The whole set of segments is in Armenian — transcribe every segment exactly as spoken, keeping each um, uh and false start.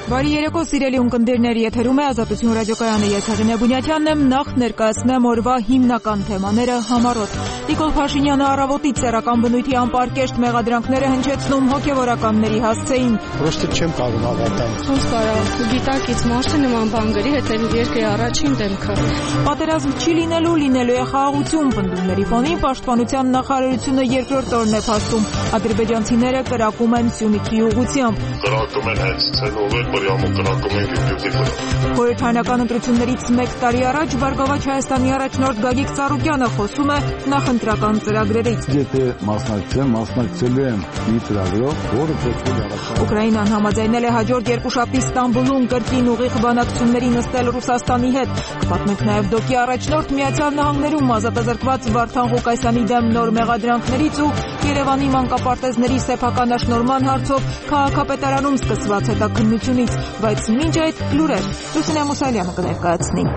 Բարի երեկո, սիրելի ունկնդիրներ, եթերում է Ազատություն ռադիոկայանը, ես Հեղինե Բունյաթյանն եմ, նախ ներկայացնեմ օրվա հիմնական թեմաները համառոտ։ Նիկոլ Փաշինյանը առավոտից սեռական բնույթի անպարկեշտ մեղադրանքները հնչեցնում հոգևորականների հասցեին։ Պրոստը չեմ կարող հավատալ։ Ոնց կարող, գիտակից մարդը նման բան գրի, հետևի երկրի առաջին դեմքը։ Պատերազմ չի լինելու, լինելու է խաղաղություն, պնդումների ֆոնին Պաշտպանության նախարարությունը երկրորդ օրն է փաստում։ Ադրբեջանցիները կրակում են Սյունիքի ուղղությամբ։ Կրակում են հենց ցենովեր, բրյամը կրակում են Գյումրի վրա։ Խորհրդարանական ընտրություններից մեկ տարի առաջ Բարգավաճ Հայաստանի առաջնորդ Գագիկ Ծառուկյանը խոսում է նախընտրական ծրագրերից։ Եթե մասնակցեմ, մասնակցելու եմ մի ծրագրով, որը պետք է առաջ։ Ուկրաինան համաձայնել է հաջորդ երկուշաբթի Ստամբուլում կրկին ուղիղ բանակցությունների նստել Ռուսաստանի հետ։ Կպատմենք նաև ԴՕԿ-ի առաջնորդ Միացյալ Նահանգներում ազատազրկված Վարդան Ղուկասյանի դեմ նոր մեղադրանքներից ու Երևանի մանկապարտեզների սեփականաշնորհման հարցով քաղաքապետարանում սկսված հետաքննությունից, բայց մինչ այդ լուրեր Լուսինե Մուսալյանը կներկայացնի։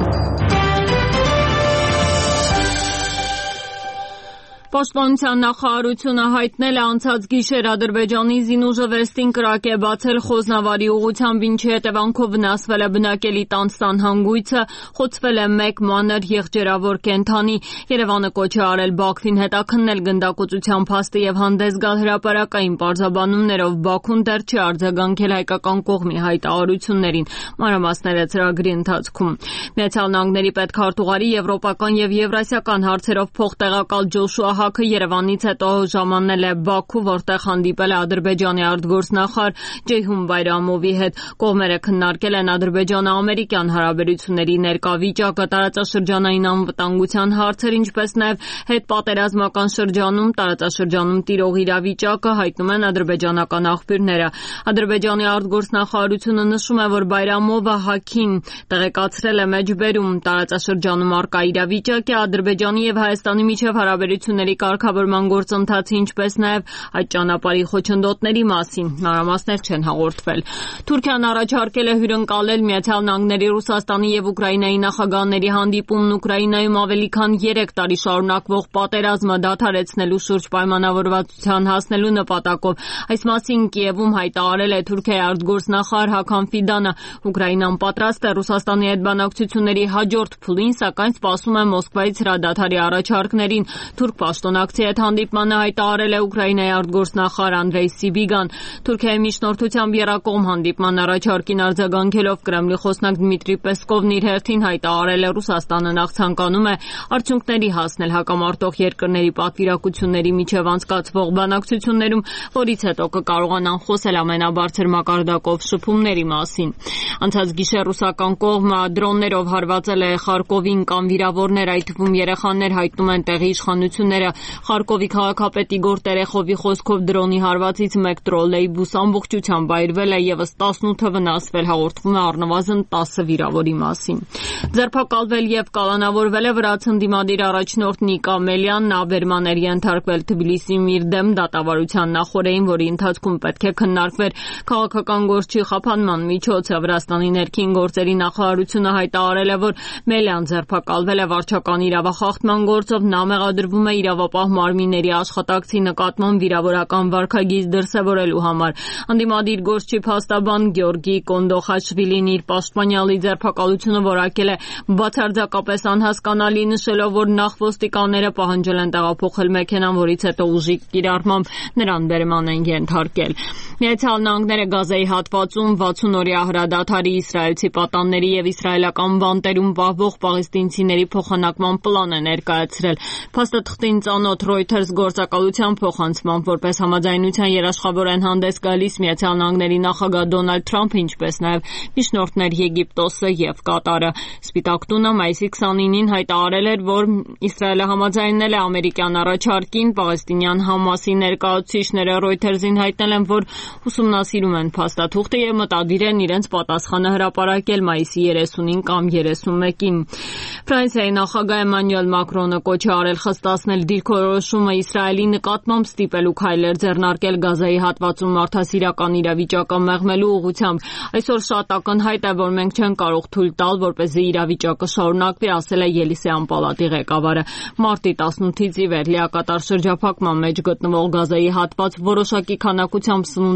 Պաշտպանության նախարարությունը հայտնել է անցած գիշեր Ադրբեջանի զինուժը Վեստին կրակ է բացել Խոզնավարի ուղղությամբ, ինչի հետևանքով վնասվել է բնակելի տան սանհանգույցը, խոցվել է մեկ մանր եղջերավոր կենդանի։ Երևանը կոչ է արել Բաքվին հետաքննել գնդակոծության փաստը եւ հանդես գալ հրապարակային պարզաբանումներով։ Բաքուն դեռ չի արձագանքել հայկական կողմի հայտարարություններին։ Մանրամասները ծրագրի ընթացքում։ Միացյալ Նահանգների պետքարտուղարի եվրոպական եւ եվրասիական հարցերով փոխտեղակալ Ջոշուա Հաքը Երևանից հետո ժամանել է Բաքու, որտեղ հանդիպել է Ադրբեջանի արտգործնախարար Ջեյհուն Բայրամովի հետ։ Կողմերը քննարկել են ադրբեջանա-ամերիկյան հարաբերությունների ներկա վիճակը, տարածաշրջանային անվտանգության հարցեր, ինչպես նաև հետպատերազմական շրջանում տարածաշրջանում տիրող իրավիճակը, հայտնում են ադրբեջանական աղբյուրները։ Ադրբեջանի արտգործնախարարությունը նշում է, որ Բայրամովը Հաքին տեղեկացրել է մեջբերում տարածաշրջանում առկա իրավիճակը, Ադրբեջանի եւ Հայաստանի միջև հարաբերությունների կարգավորման գործընթացի, ինչպես նաև այդ ճանապարհի խոչընդոտների մասին մանրամասներ չեն հաղորդվել։ Թուրքիան առաջարկել է հյուրընկալել Միացյալ Նահանգների, Ռուսաստանի եւ Ուկրաինայի նախագահների հանդիպումն Ուկրաինայում ավելի քան երեք տարի շարունակվող պատերազմը դադարեցնելու շուրջ պայմանավորվածության հասնելու նպատակով։ Այս մասին Կիևում հայտարարել է Թուրքիայի արտգործնախարար Հական Ֆիդանը։ Ուկրաինան պատրաստ է Ռուսաստանի հետ բանակցությունների հաջորդ փուլին, սակայն սպասում է Մոսկվայից հրադադարի առաջարկներին։ Թուրք պաշտոնակցի հետ հանդիպմանը հայտարարել է Ուկրաինայի արտգործնախարար Անդրեյ Սիբիգան։ Թուրքիայի միջնորդությամբ եռակողմ հանդիպման առաջարկին արձագանքելով Կրեմլի խոսնակ Դմիտրի Պեսկովն իր հերթին հայտարարել է Ռուսաստանը նախ ցանկանում է արդյունքների հասնել հակամարտող երկրների պատվիրակությունների միջև անցկացվող բանակցություններում, որից հետո կկարողանան խոսել ամենաբարձր մակարդակով շփումների մասին։ Անցած գիշեր ռուսական կողմը դրոններով հարվածել է Խարկովին կամ վիրավորներ, այդ թվում երեխաներ, հայտնում են տեղի իշխանությունները։ Խարկովի քաղաքապետի Իգոր Տերեխովի խոսքով դրոնի հարվածից մեկ տրոլեյբուս ամբողջությամբ այրվել է, ևս տասնութը վնասվել, հաղորդվում է առնվազն տասը վիրավորի մասին։ Ձերբակալվել եւ կալանավորվել է վրաց ընդդիմադիր առաջնորդ Նիկա Մելյանն, աբերման էր ենթարկվել Թբիլիսիում իր դեմ դատավարության նախօրեին, որի ընթացքում պետք է քննարկվեր քաղաքական գործի խափանման միջոցը։ Վրաստանի ներքին գործերի նախարարությունը հայտարարել է, որ Մելյան ձերբակալվել է վարչական իրավախախտման գործով, նա մեղադրվում է իրավապահ մարմինների աշխատակցի նկատմամբ վիրավորական վարքագիծ դրսևորելու համար։ Ընդդիմադիր գործչի փաստաբան Գյորգի Կոնդոխաշվիլին իր պաշտպանյալի ձերբակալությունը որակել է բացարձակապես անհասկանալի, նշելով, որ նախ ոստիկանները պահանջել են տեղափոխել մեքենան, որից հետո ուժի կիրառմամբ նրան բերման են ենթարկել։ Միացյալ Նահանգները Գազայի հատվածում վաթսուն-օրյա հրադադարի, իսրայելցի պատանների եւ իսրայելական բանտերում պահվող պաղեստինցիների փոխանակման պլան է ներկայացրել։ Փաստաթղթին ծանոթ Reuters գործակալության փոխանցմամբ, որպես համաձայնության երաշխավոր են հանդես գալիս Միացյալ Նահանգների նախագահ Դոնալդ Թրամփը, ինչպես նաև միջնորդներ Եգիպտոսը եւ Կատարը։ Սպիտակ տունը մայիսի քսանինին հայտարարել էր, որ Իսրայելը համաձայնել է ամերիկյան առաջարկին։ Պաղեստինյան Համասի ներկայացուցիչները Reuters-ին հայտնել են, որ ուսումնասիրում են փաստաթուղթը եւ մտադիր են իրենց պատասխանը հրապարակել մայիսի երեսունին կամ երեսունմեկին։ Ֆրանսիայի նախագահ Էմանուել Մակրոնը կոչ է արել խստացնել դիրքորոշումը Իսրայելի նկատմամբ ստիպելու քայլեր ձեռնարկել Գազայի հատվածում մարդասիրական իրավիճակը մեղմելու ուղղությամբ։ Այսօր շատ ակնհայտ է, որ մենք չենք կարող թույլ տալ, որպեսզի իրավիճակը շարունակվի, ասել է Ելիսեյան պալատի ղեկավարը։ Մարտի տասնութից ի վեր լիակատար շրջափակման մեջ գտնվող Գազայի հատված որոշակի քանակությամբ սնունդ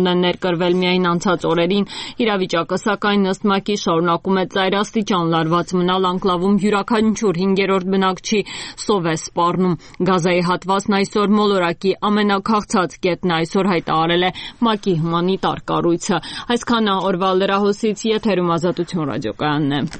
հաղորդումն են ներկրվել միայն անցած օրերին։ Իրավիճակը սակայն ըստ ՄԱԿ-ի շարունակում է ծայրաստիճան լարված մնալ, անկլավում յուրաքանչյուր հինգերորդ բնակչի սով է սպառնում։ Գազայի հատվածն այսօր մոլորակի ամենաքաղցած կետն այսօր հայտարարել է ՄԱԿ-ի հումանիտար կառույցը։ Այսքանը օրվա լրահոսից, եթերում Ազատություն ռադիոկայանն է։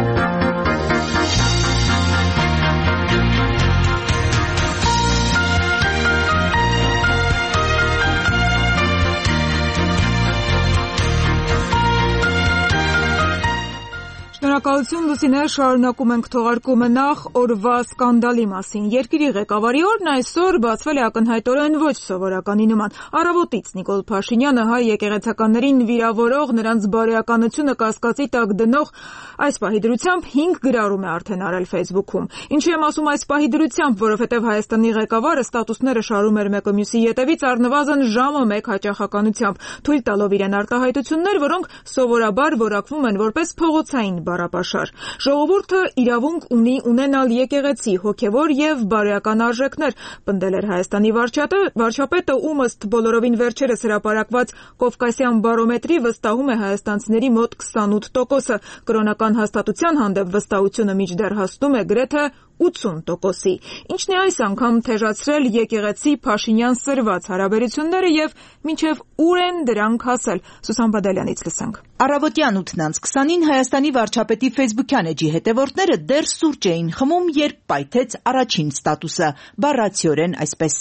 Շնորհակալություն Լուսինե, շարունակում ենք թողարկումը նախ օրվա սկանդալի մասին։ Երկրի ղեկավարի օրն այսօր բացվել է ակնհայտորեն ոչ սովորականի նման։ Առավոտից Նիկոլ Փաշինյանը հայ եկեղեցականներին վիրավորող, նրանց բարոյականությունը կասկածի տակ դնող այս պահի դրությամբ հինգ գրառում է արդեն արել Facebook-ում։ Ինչու եմ ասում այս պահի դրությամբ, որովհետև Հայաստանի ղեկավարը ստատուսները շարում էր մեկը մյուսի ետևից առնվազն ժամը մեկ հաճախականությամբ, թույլ տալով իրեն արտահայտություններ, որոնք սովորաբար որակվում են որպես փողոցային բառապաշար։ Ժողովուրդը իրավունք ունի ունենալ եկեղեցի, հոգևոր եւ բարոյական արժեքներ, պնդել էր Հայաստանի վարչապետը, ում ըստ բոլորովին վերջերս հրապարակված Կովկասյան բարոմետրի վստահում է հայաստանցիների մոտ քսանութ տոկոսը, կրոնական հաստատության հանդեպ վստահությունը մինչդեռ հասնում է գրեթե ութսուն տոկոսի։ Ինչն է այս անգամ թեժացրել եկեղեցի Փաշինյան սրված հարաբերությունները եւ մինչեւ ուր են դրանք հասել։ Սուսան Բադալյանից լսենք։ Առավոտյան ութն անց քսանին Հայաստանի վարչապետի Facebook-յան էջի հետևորդները դեռ սուրճ էին խմում, երբ պայթեց առաջին ստատուսը, բառացիորեն այսպես.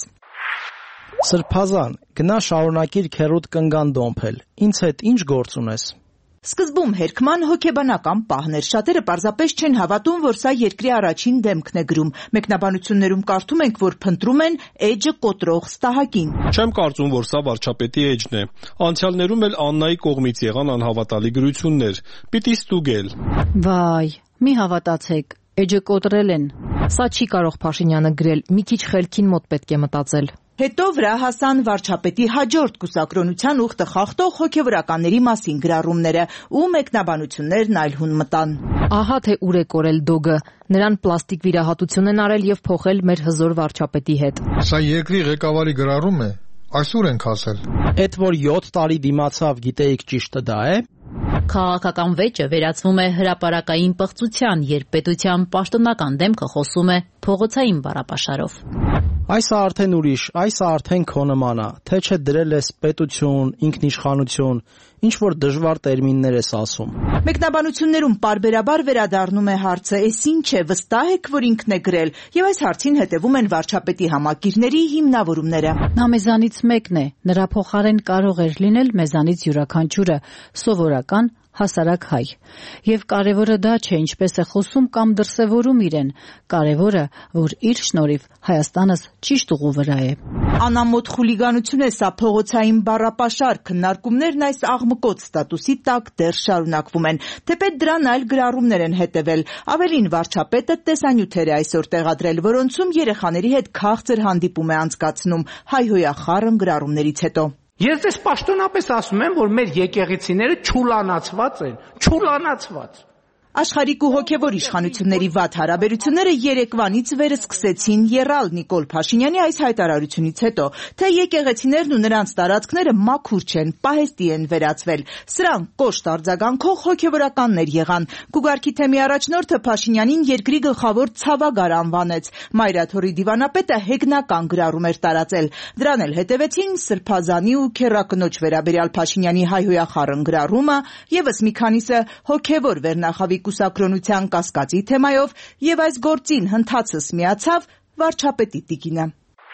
Սրբազան, գնա շարունակիր քերուդ կնգան դոմփել, ինձ հետ ինչ գործ ունես։ Սկզբում հերքման հոգեբանական պահն էր, շատերը պարզապես չեն հավատում, որ սա երկրի առաջին դեմքն է գրում։ Մեկնաբանություններում կարդում ենք, որ փնտրում են էջը կոտրող ստահակին։ Չեմ կարծում, որ սա վարչապետի էջն է։ Անցյալներում էլ Աննայի կողմից եղան անհավատալի գրություններ։ Պիտի ստուգել։ Վայ, մի հավատացեք, էջը կոտրել են։ Սա չի կարող Փաշինյանը գրել, մի քիչ խելքին մոտ պետք է մտածել։ Հետո վրա հասան վարչապետի հաջորդ կուսակրոնության ուխտը խախտող հոգևորականների մասին գրառումները ու մեկնաբանություններն այլ հուն մտան։ Ահա թե ուր է կորել դոգը, նրան պլաստիկ վիրահատություն են արել եւ փոխել մեր հզոր վարչապետի հետ։ Սա երկրի ղեկավարի գրառում է, այսօր ենք հասել։ Էդ որ յոթ տարի դիմացավ, գիտեիք ճիշտը դա է։ Քաղաքական վեճը վերածվում է հրապարակային պղծության, երբ պետության պաշտոնական դեմքը խոսում է փողոցային բառապաշարով։ Այս արդեն ուրիշ, այս արդեն քո նման է, թե չէ դրել ես պետություն, ինքնիշխանություն, ինչ որ դժվար տերմիններ ես ասում։ Մեկնաբանություններում պարբերաբար վերադառնում է հարցը, էս ինչ է, վստահ եք, որ ինքն է գրել, եւ այս հարցին հետևում են վարչապետի համակիրների հիմնավորումները։ Նա մեզանից մեկն է, նրա փոխարեն կարող էր լինել մեզանից յուրաքանչյուրը, սովորական հասարակ հայ։ Եվ կարևորը դա չէ, ինչպես է խոսում կամ դրսևորում իրեն, կարևորը, որ իր շնորհիվ Հայաստանս ճիշտ ուղու վրա է։ Անամոթ խուլիգանություն է սա փողոցային բառապաշար, քննարկումներն այս աղմկոտ ստատուսի տակ դեռ շարունակվում են, թեպետ դրան այլ գրառումներ են հետևել, ավելին վարչապետը տեսանյութեր է այսօր տեղադրել, որոնցում երեխաների հետ քաղցր հանդիպում է անցկացնում հայհոյախառն գրառումներից հետո։ Ես դες պաշտոնապես ասում եմ, որ մեր եկեղեցիները չուլանացված են, չուլանացված։ Աշխարհիկ ու հոգևոր իշխանությունների վատ հարաբերությունները երեկվանից վեր սկսեցին եռալ Նիկոլ Փաշինյանի այս հայտարարությունից հետո, թե եկեղեցիներն ու նրանց տարածքները մաքուր չեն, պահեստի են վերածվել։ Սրանք կոշտ արձագանքող հոգևորականներ եղան։ Գուգարքի թեմի առաջնորդը Փաշինյանին երկրի գլխավոր ցավագար անվանեց։ Մայրաթորի դիվանապետը հեգնական գրառում էր տարածել։ Դրան էլ հետևեցին Սրբազանի ու քեռակնոջ վերաբերյալ Փաշինյանի հայհոյախառն գրառումը, եւս մի քանիսը հոգևոր վերնախավի կուսակրոնության կասկածի թեմայով, եւ այս գործին հնդածս միացավ վարչապետի տիկինը։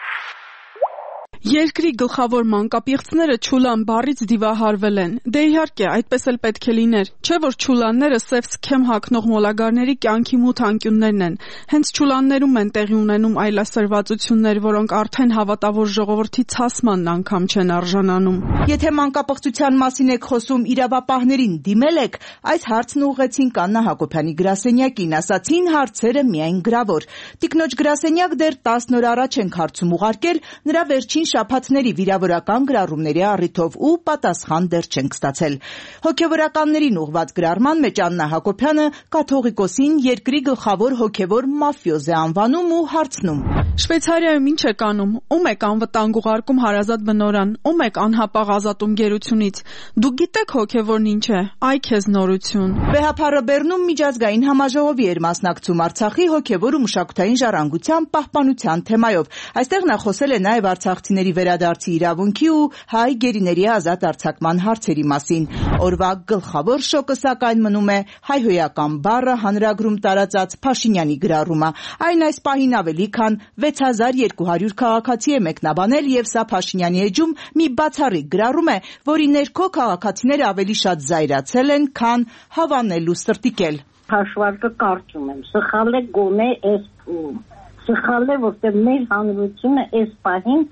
Երկրի գլխավոր մանկապիղծները չուլան բառից դիվահարվել են։ Դե իհարկե, այդպես էլ պետք է լիներ։ Չէ որ չուլանները սև սքեմ հագնող մոլագարների կյանքի մութ անկյուններն են։ Հենց չուլաններում են տեղի ունենում այլասերվածություններ, որոնք արդեն հավատավոր ժողովրդի ցասմանն անգամ չեն արժանանում։ Եթե մանկապղծության մասին եք խոսում, իրավապահներին դիմել եք, այս հարցն ուղղեցին Աննա Հակոբյանի գրասենյակին, ասացին հարցերը միայն գրավոր։ Տիկնոջ գրասենյակ դեռ տասն օր առաջ ենք հարցում ուղարկել, նրա վերջին շաբաթների վիրավորական գրառումների առիթով ու պատասխան դեռ չենք ստացել։ Հոգևորականներին ուղղված գրառման մեջ Աննա Հակոբյանը կաթողիկոսին երկրի գլխավոր հոգևոր մաֆիոզ է անվանում ու հարցնում. Շվեյցարիայում ինչ եք անում, ում եք անվտանգ ուղարկում հարազատ բնորան, ում եք անհապաղ ազատում գերությունից, դուք գիտեք հոգևորն ինչ է, այ քեզ նորություն։ Վեհափառը Բեռնում միջազգային համաժողովի էր մասնակցում Արցախի հոգևոր ու մշակութային ժառանգության պահպանության թեմայով։ Այստեղ նա խոսել է նաև արցախցիների վերադարձի իրավունքի ու հայ գերիների ազատ արձակման հարցերի մասին։ Օրվա գլխավոր շոկը սակայն մնում է հայհոյական բառը հանրագրում տարածած Փաշինյանի գրառումը։ Այն այս պահին ավելի քան վեց հազար երկու հարյուր քաղաքացի է մեկնաբանել եւ սա Փաշինյանի էջում մի բացառիկ գրառում է, որի ներքո քաղաքացիները ավելի շատ զայրացել են, քան հավանել ու սրտիկել։ Հաշվարկը կարծում եմ, սխալ է գոնե այս փուլում։ Սխալ է, որտեղ մեր հանրությունը այս պահին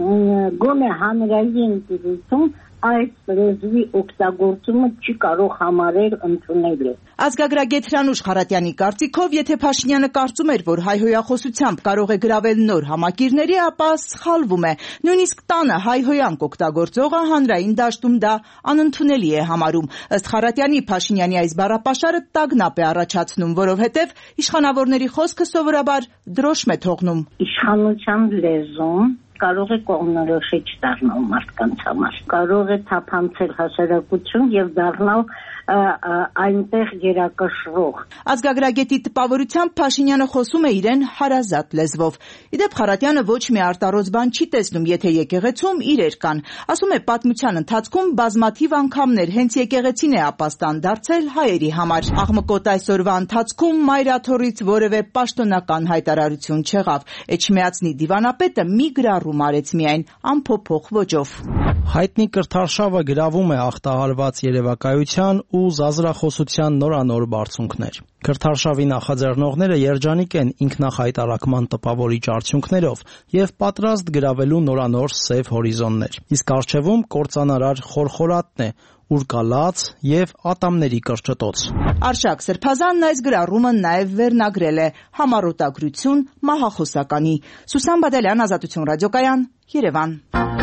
գոնե հանրային դիրություն այս լեզվի օգտագործումը չի կարող համարել ընդունելի։ Ազգագրագետ Հրանուշ Խարատյանի կարծիքով, եթե Փաշինյանը կարծում էր, որ հայհոյախոսությամբ կարող է գրավել նոր համակիրների, ապա սխալվում է։ Նույնիսկ տանը հայհոյանք օգտագործողը հանրային դաշտում դա անընդունելի է համարում։ Ըստ Խարատյանի, Փաշինյանի այս բառապաշարը տագնապ է առաջացնում, որովհետև իշխանավորների խոսքը սովորաբար դրոշմ է թողնում։ Իշխանության լեզուն կարող է կողմնորոշիչ դառնալ մարդկանց համար, կարող է թափանցել հասարակություն եւ դառնալ այնտեղ երակշռող։ Ազգագրագետի տպավորությամբ Փաշինյանը խոսում է իրեն հարազատ լեզվով։ Իդեպ Խարատյանը ոչ մի արտարոց բան չի տեսնում, եթե եկեղեցում իրեր կան։ Ասում է, պատմության ընթացքում բազմաթիվ անգամներ հենց եկեղեցին է ապաստան դարձել հայերի համար։ Աղմկոտ այսօրվա ընթացքում մայրաթորից որևէ պաշտոնական հայտարարություն չեղավ։ Էջմիածնի դիվանապետը մի գրառում արեց միայն ամփոփող ոճով։ Հայտնի կրթարշավը գրավում է ախտահարված երևակայության ու զազրախոսության նորանոր բարձունքներ։ Կրթարշավի նախաձեռնողները երջանիկ են ինքնախայտարակման տպավորիչ արդյունքներով եւ պատրաստ գրավելու նորանոր սև հորիզոններ։ Իսկ առջևում կործանարար խորխորատն է, ուր կա լաց եւ ատամների կրճտոց։ Արշակ Սրբազանն այս գրառումը նաև վերնագրել է համառոտագրություն մահախոսականի։ Սուսան Բադալյան, Ազատություն ռադիոկայան, Երևան։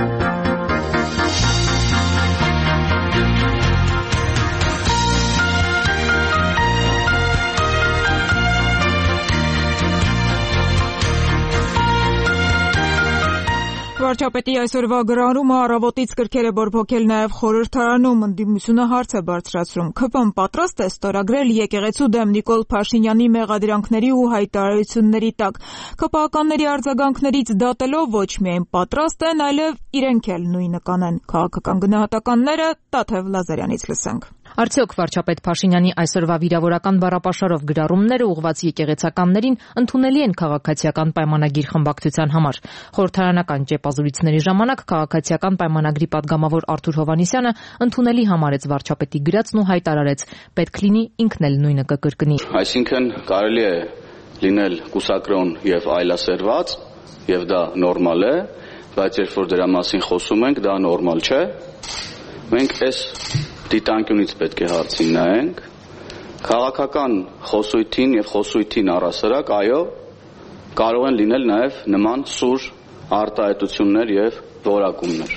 Վարչապետի այսօրվա գրառումը առավոտից կրքեր է բորբոքել նաև խորհրդարանում, ընդդիմությունը հարց է բարձրացրում։ ՔՊ-ն պատրաստ է ստորագրել եկեղեցու դեմ Նիկոլ Փաշինյանի մեղադրանքների ու հայտարարությունների տակ։ ՔՊ-ականների արձագանքներից դատելով ոչ միայն պատրաստ են, այլև իրենք էլ նույնը կանեն։ Քաղաքական գնահատականները Տաթև Լազարյանից լսենք։ Արդյոք վարչապետ Փաշինյանի այսօրվա վիրավորական բառապաշարով գրառումները ուղղված եկեղեցականներին ընդունելի են քաղաքացիական պայմանագիր խմբակցության համար։ Խորհրդարանական ճեպազրույցների ժամանակ քաղաքացիական պայմանագրի падգամավոր Արթուր Հովհաննիսյանը ընդունելի համարեց վարչապետի գրածն ու հայտարարեց՝ պետք լինի ինքն էլ նույնը կկրկնի։ Այսինքն կարելի է լինել կուսակրոն եւ այլասերված, եւ դա նորմալ է, բայց երբ որ դրա մասին խոսում ենք, դա նորմալ չէ։ Մենք այս դիտանկյունից պետք է հարցին նայենք, քաղաքական խոսույթին եւ խոսույթին առասարակ, այո, կարող են լինել նաեւ նման սուր արտահայտություններ եւ որակումներ։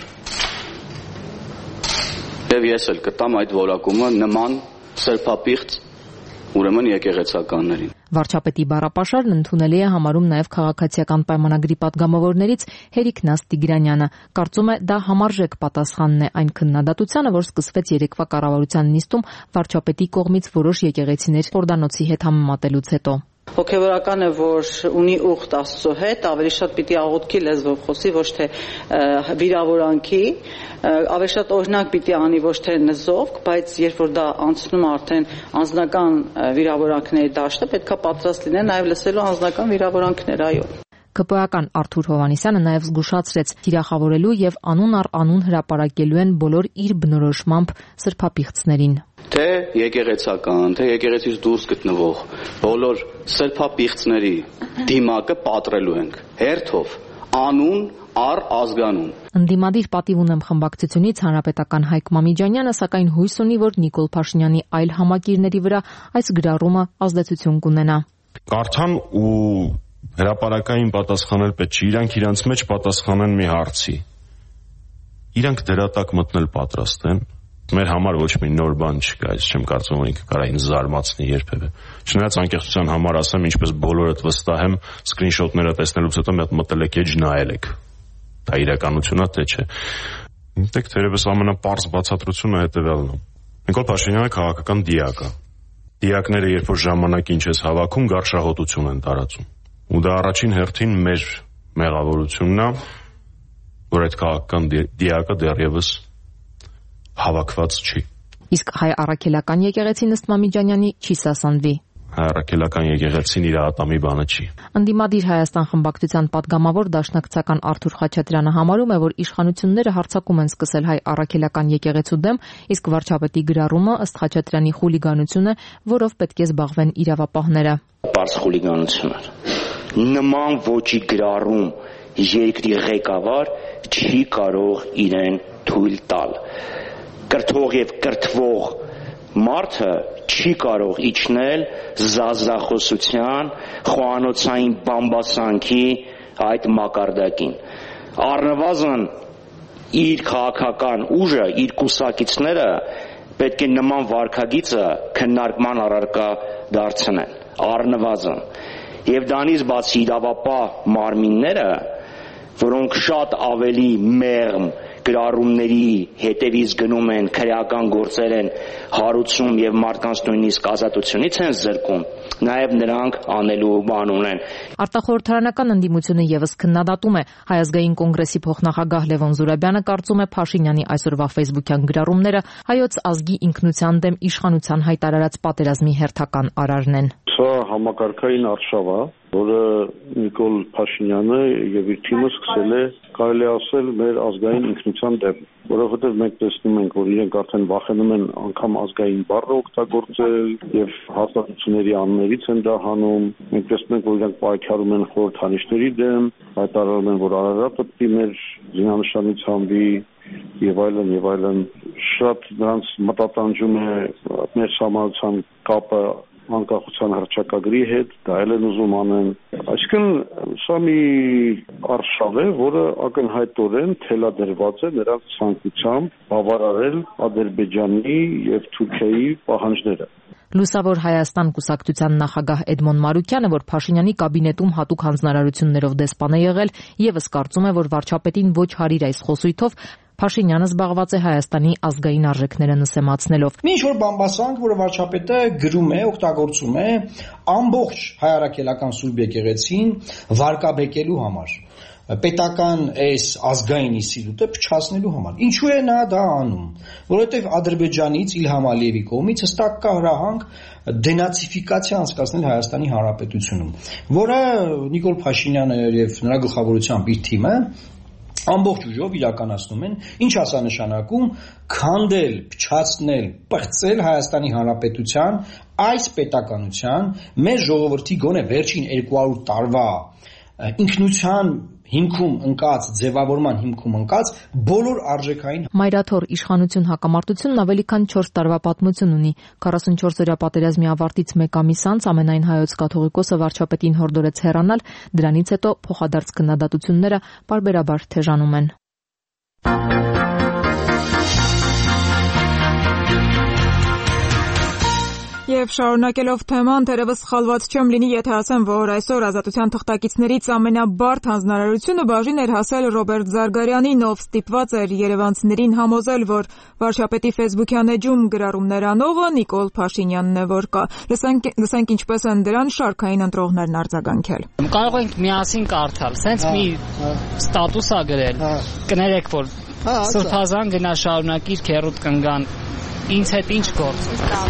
Եվ ես էլ կտամ այդ որակումը նման սրբապիղծ ուրեմն եկեղեցականներին։ Վարչապետի բառապաշարն ընդունելի է համարում նաև քաղաքացիական պայմանագրի падգամավորներից Հերիկ Նաստ Տիգրանյանը։ Կարծում է, դա համարժեք պատասխանն է այն քննադատությանը, որ սկսվեց երեկվա կառավարության նիստում վարչապետի կողմից որոշ եկեղեցիներ խորդանոցի հետ համեմատելուց հետո։ Հոգևորական է, որ ունի ուխտ Աստծո հետ, ավելի շատ պիտի աղոթքի լեզվով խոսի, ոչ թե վիրավորանքի, ավելի շատ օրինակ պիտի անի, ոչ թե նզովք, բայց երբ որ դա անցնում արդեն անձնական վիրավորանքների դաշտը, պետքա պատրաստ լինեն նաև լսելու անձնական վիրավորանքներ, այո։ ԿՊԱ-ական Արթուր Հովհաննիսյանը նաև զգուշացրեց՝ թիրախավորելու եւ անուն առ անուն հրապարակելու են բոլոր իր բնորոշմամբ սրբապիղծներին։ Թե եկեղեցական, թե եկեղեցից դուրս գտնվող բոլոր սրբապիղծների դիմակը պատրելու ենք հերթով, անուն առ ազգանուն։ Ընդդիմադիր պատիվ ունեմ խմբակցությունից հանրապետական Հայկ Մամիջանյանը սակայն հույս ունի, որ Նիկոլ Փաշինյանի այլ համակիրների վրա այս գրառումը ազդեցություն կունենա։ Կարդան ու հրապարակային պատասխանել պետք չի, իրանք իրանց մեջ պատասխանեն մի հարցի։ իրանք դրա տակ մտնել պատրաստ են։ Մեր համար ոչ մի նոր բան չկա, այս չեմ կարծում, որ ինքը կարա ինձ զարմացնի երբևէ։ Չնայած անկեղծության համար ասեմ, ինչպես բոլորդ վստահ եմ, սկրինշոթները տեսնելուց հետո մի հատ մտել եք էջ նայել եք։ Դա իրականությունա թե չէ։ Դեք թերևս ամենապարզ բացատրությունը հետևյալն է։ Նիկոլ Փաշինյանը քաղաքական դիակ է։ Դիակները, երբ որ ժամանակին չես հավաքում, գարշահոտություն են տարածում։ Ու դա առաջին հերթին մեր մեղավորությունն է, որ այդ քաղաքական դիակը դեռևս հավաքված չի։ Իսկ հայ առաքելական եկեղեցին ըստ Մամիջանյանի չի սասանվի։ Հայ առաքելական եկեղեցին իր ատամի բանը չի։ Ընդդիմադիր Հայաստան խմբակցության падգամավոր դաշնակցական Արթուր Խաչատրյանը համարում է, որ իշխանությունները հարձակում են սկսել հայ առաքելական եկեղեցու դեմ, իսկ վարչապետի գրառումը ըստ Խաչատրյանի խուլիգանություն է, որով պետք է զբաղվեն իրավապահները։ Պարզ խուլիգանություն է։ Նման ոճի գրառում երկրի ղեկավար չի կարող իրեն թույլ տալ։ Կրթող եւ կրթվող մարդը չի կարող իջնել զազախոսության, խոհանոցային բամբասանքի այդ մակարդակին։ Առնվազն իր քաղաքական ուժը, իր կուսակիցները պետք է նման վարքագիծը քննարկման առարկա դարձնեն։ Առնվազն։ Եվ դրանից բացի իրավապահ մարմինները, որոնք շատ ավելի մեղմ գրառումների հետևից գնում են, քրեական գործեր են հարուցում եւ մարդկանց նույնիսկ ազատությունից են զրկում, նաեւ նրանք անելու բան ունեն։ Արտախորհրդարանական ընդդիմությունը եւս քննադատում է։ Հայ ազգային կոնգրեսի փոխնախագահ Լևոն Զուրաբյանը կարծում է Փաշինյանի այսօրվա ֆեյսբուքյան գրառումները հայոց ազգի ինքնության դեմ իշխանության հայտարարած պատերազմի հերթական արարն են։ Սա համակարգային արշավ է, որը Նիկոլ Փաշինյանը եւ իր թիմը սկսել է, կարելի ասել, մեր ազգային ինքնության դեմ, որովհետեւ մենք տեսնում ենք, որ իրենք արդեն վախենում են անգամ ազգային բառը օգտագործել եւ հաստատությունների անուններից են դա հանում։ Մենք տեսնում ենք, որ իրենք պայքարում են խորհրդանիշների դեմ, հայտարարում են, որ Արարատը պետք է մեր զինանշանից հանվի եւ այլն եւ այլն։ Շատ նրանց մտատանջում է մեր համացան կապը անկախության հռչակագրի հետ, դա էլ են ուզում անեն։ Այսինքն սա մի արշավ է, որը ակնհայտորեն թելադրված է նրանց ցանկությամբ բավարարել Ադրբեջանի եւ Թուրքիայի պահանջները։ Լուսավոր Հայաստան կուսակցության նախագահ Էդմոն Մարուկյանը, որ Փաշինյանի կաբինետում հատուկ հանձնարարություններով դեսպան է եղել, եւս կարծում է, որ վարչապետին ոչ հարիր այս խոսույթով Փաշինյանը զբաղված է Հայաստանի ազգային արժեքները նսեմացնելով։ Ինչ որ բամբասանք, որը վարչապետը գրում է, օգտագործում է ամբողջ հայ առաքելական սուրբ եկեղեցին վարկաբեկելու համար, պետական այս ազգային ինստիտուտը փչացնելու համար։ Ինչու է նա դա անում? Որովհետև Ադրբեջանից Իլհամ Ալիևի կողմից հստակ կա հրահանգ դենացիֆիկացիա անցկացնել Հայաստանի Հանրապետությունում, որը Նիկոլ Փաշինյանը եւ նրա գլխավորությամբ իր թիմը ամբողջ ուժով իրականացնում են, ինչ ասա նշանակում քանդել, փչացնել, պրծել Հայաստանի Հանրապետության այս պետականության մեր ժողովրդի գոնե վերջին երկու հարյուր տարվա ինքնության հիմքում ընկած, ձևավորման հիմքում ընկած բոլոր արժեքային Մայրաթոր իշխանություն հակամարտությունն ավելի քան չորս տարվա պատմություն ունի։ քառասունչորս-օրյա պատերազմի ավարտից մեկ ամիս անց ամենայն հայոց կաթողիկոսը վարչապետին հորդորեց հեռանալ, դրանից հետո փոխադարձ քննադատությունները պարբերաբար թեժանում են։ Եվ շարունակելով թեման, թերևս սխալված չեմ լինի, եթե ասեմ, որ այսօր ազատության թղթակիցներից ամենաբարդ հանձնարարությունը բաժին էր հասել Ռոբերտ Զարգարյանին, ով ստիպված էր երևանցիներին համոզել, որ վարչապետի ֆեյսբուքյան էջում գրառումներ անողը Նիկոլ Փաշինյանն է, որ կա։ Լսենք, լսենք ինչպես են դրան շարքային ընտրողներն արձագանքել։ Կարող ենք միասին կարդալ, սենց մի ստատուս ա գրել, կներեք, որ Սրբազան գնա շարունակիր քերուտ կնգան, ինձ հետ ինչ գործ։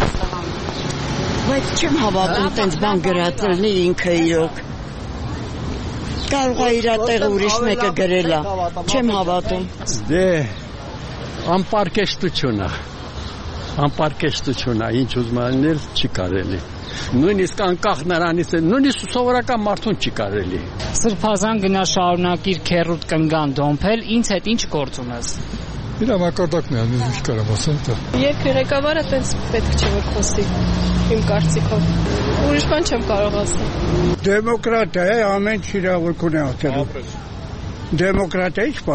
Բայց չեմ հավատում տենց բան գրածելնի ինքը իրոք։ Կարող է իր տեղը ուրիշ մեկը գրել է։ Չեմ հավատում։ Դե անպարկեշտություն է։ Անպարկեշտություն է, ինչ ուզում անել չի կարելի։ Նույնիսկ անկախ նրանից է, նույնիսկ սովորական մարդուն չի կարելի։ Սրբազան գնա շարունակիր քերուտ կնգան դոմփել, ինձ հետ ինչ գործ ունես։ Իրա մակարդակն է, ինչ կարամ ասեմ դա։ Երկրի ղեկավարը տենց պետք չէ որ խոսի, իմ կարծիքով։ Ուրիշ բան չեմ կարող ասել։ Դեմոկրատիա է, ամեն ինչ իրավունք ունի ասելու։ Դեմոկրատիա ի՞նչ բան է։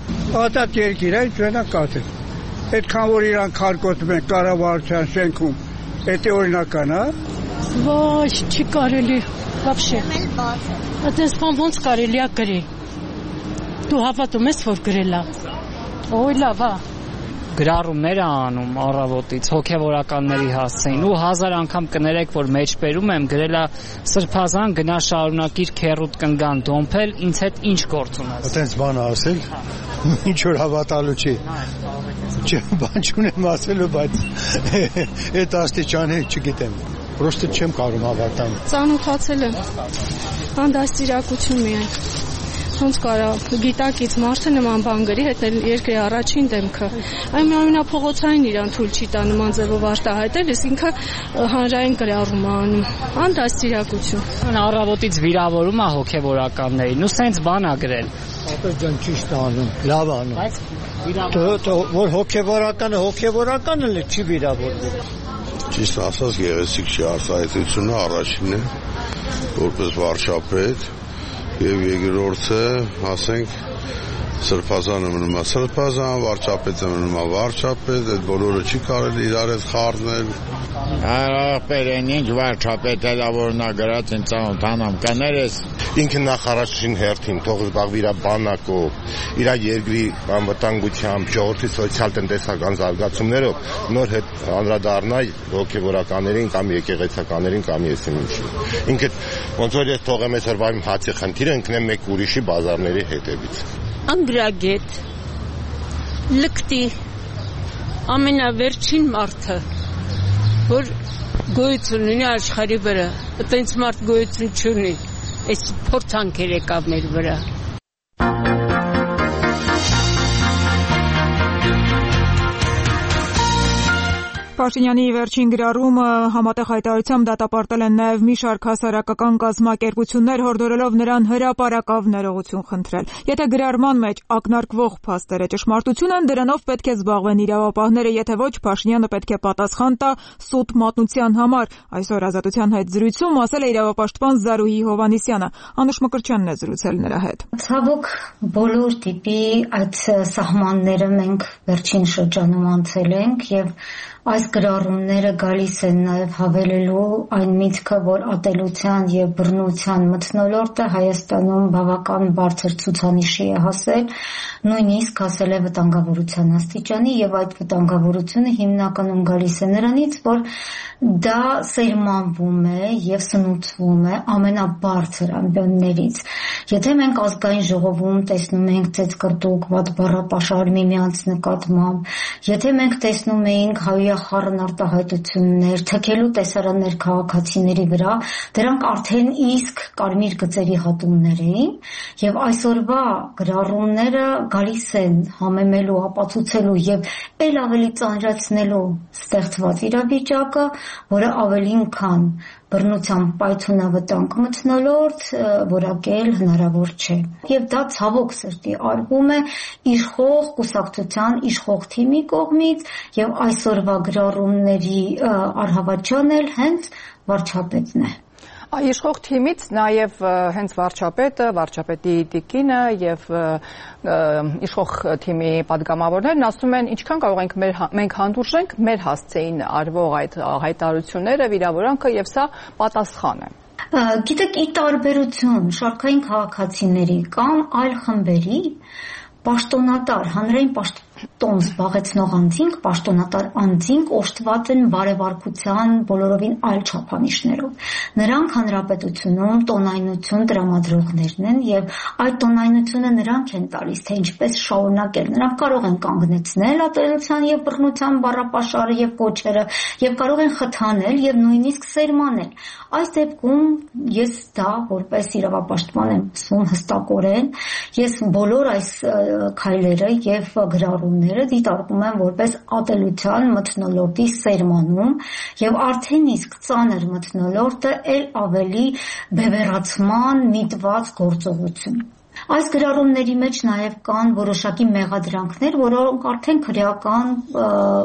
Ազատ երկիր է, ճենակ կասել։ Այդքան որ իրան քարկոտում են կառավարության շենքում, դա օրինական է։ Ոչ, չի կարելի, вообще։ Այդպես բան ոնց կարելի է գրել։ Դու հավատում ես, որ գրել է։ Ոյ լավ է։ Գրառումներ է անում առավոտից հոգևորականների հասցեին ու հազար անգամ կներեք, որ մեջբերում եմ գրելա սրբազան գնա շարունակիր քերուտ կնգան դոմփել ինձ հետ ինչ գործ ունես։ Այդպես բան ասել, ինչ որ հավատալու չի։ Բան չունեմ ասելու, բայց այդ աստիճանի չգիտեմ։ Պրոստը չեմ կարող հավատալ։ Ծանոթացել եմ։ Հանդասիրակություն միայն։ Ոնց կարա գիտակից մարդը նման բան գրի, հետ էլ երկրի առաջին դեմքը։ Այն ամենափողոցային իրան թույլ չի տա նման ձևով արտահայտել, իսկ ինքը հանրային գրառում է անում։ Հանդասիրակություն։ Առավոտից վիրավորում է հոգևորականներին, ու սենց բան է գրել։ Ապեր ջան ճիշտ է անում, լավ է անում։ Բայց որ հոգևորականը հոգևորականը էլ չի վիրավորվում։ Ճիշտ ասած գեղեցիկ չի արտահայտությունը առաջինն է, որպես վարչապետ եւ երկրորդը, ասենք, սրբազանը մնում է սրբազան, վարչապետը մնում է վարչապետ, այդ բոլորը չի կարելի իրար հետ խառնել։ Արախպեր են ինչ վարչապետ էլա, որ նա գրած են ծանոթանամ կներես։ Ինքը նախարարին հերթին թող զբաղվի իր բանակով, իր երկրի անվտանգությամբ, ժողովրդի սոցիալ-տնտեսական զարգացումներով, նոր հետ անդրադառնա հոգևորականներին կամ եկեղեցականներին կամ եսին ինչի։ Ինքը ոնց որ ես թողեմ ես հրվայում հացի խնդիրը ընկնեմ մեկ ուրիշի բազարների հետևից։ Անգրագետ, լկտի, ամենավերջին մարդը, որ գոյություն ունի աշխարհի վրա, այդպես մարդ գոյություն չունի, այս փորձանքեր եկավ մեր վրա։ Փաշինյանի վերջին գրառումը համատեղ հայտարարությամբ դատապարտել են նաև մի շարք հասարակական կազմակերպություններ, հորդորելով նրան հրապարակավ ներողություն խնդրել։ Եթե գրառման մեջ ակնարկվող փաստերը ճշմարտություն են, դրանով պետք է զբաղվեն իրավապահները, եթե ոչ, Փաշինյանը պետք է պատասխան տա սուտ մատնության համար։ Այսօր Ազատության հետ զրույցում ասել է իրավապաշտպան Զարուհի Հովհաննիսյանը։ Անուշ Մկրտչյանն է զրուցել նրա հետ։ Ցավոք, բոլոր տիպի այդ սահմանները մենք վերջին շրջանում անցել ենք եւ այս գրառումները գալիս են նաև հավելելու այն միտքը, որ ատելության եւ բռնության մթնոլորտը Հայաստանում բավական բարձր ցուցանիշի է հասել, նույնիսկ հասել է վտանգավորության աստիճանի եւ այդ վտանգավորությունը հիմնականում գալիս է նրանից, որ դա սերմանվում է եւ սնուցվում է ամենաբարձր ամբիոններից։ Եթե մենք ազգային ժողովում տեսնում ենք ծեծկռտուկ վատ բառապաշար միմյանց նկատմամբ, եթե մենք տեսնում ենք հայախառն արտահայտություններ, թքելու տեսարաններ քաղաքացիների վրա, դրանք արդեն իսկ կարմիր գծերի հատումներ էին եւ այսօրվա գրառումները գալիս են համեմելու, ապացուցելու եւ ել ավելի ծանրացնելու ստեղծված իրավիճակը, որը ավելին քան բռնության պայթյունավտանգ մթնոլորտ որակել հնարավոր չէ։ Եվ դա ցավոք սրտի արվում է իշխող կուսակցության իշխող թիմի կողմից եւ այսօրվա գրառումների առհավատչան էլ հենց վարչապետն է։ Իշխող թիմից նաև հենց վարչապետը, վարչապետի տիկինը եւ իշխող թիմի падգամավորներն ասում են, ինչքան կարող ենք մենք հանդուրժենք մեր հասցեին արվող այդ հայտարարությունները, վիրավորանքը եւ սա պատասխան է։ Գիտեք, ի տարբերություն շարքային քաղաքացիների կամ այլ խմբերի, պաշտոնատար, հանրային պաշտոն զբաղեցնող անձինք, պաշտոնատար անձինք օժտված են բարեվարկության բոլորովին այլ չափանիշներով։ Նրանք հանրապետությունում տոնայնություն տրամադրողներն են եւ այդ տոնայնությունը նրանք են տալիս, թե ինչպես շարունակել։ Նրանք կարող են կանգնեցնել ատելության եւ բռնության բառապաշարը եւ կոչերը եւ կարող են խթանել եւ նույնիսկ սերմանել։ Այս դեպքում ես դա որպես իրավապաշտպան եմ ասում հստակորեն, ես բոլոր այս քայլերը եւ գրառումները դիտարկում եմ որպես ատելության մթնոլորտի սերմանում եւ արդեն իսկ ծանր մթնոլորտը ել ավելի բևեռացման միտված գործողություն։ Այս գրառումների մեջ նաև կան որոշակի մեղադրանքներ, որոնք արդեն քրեական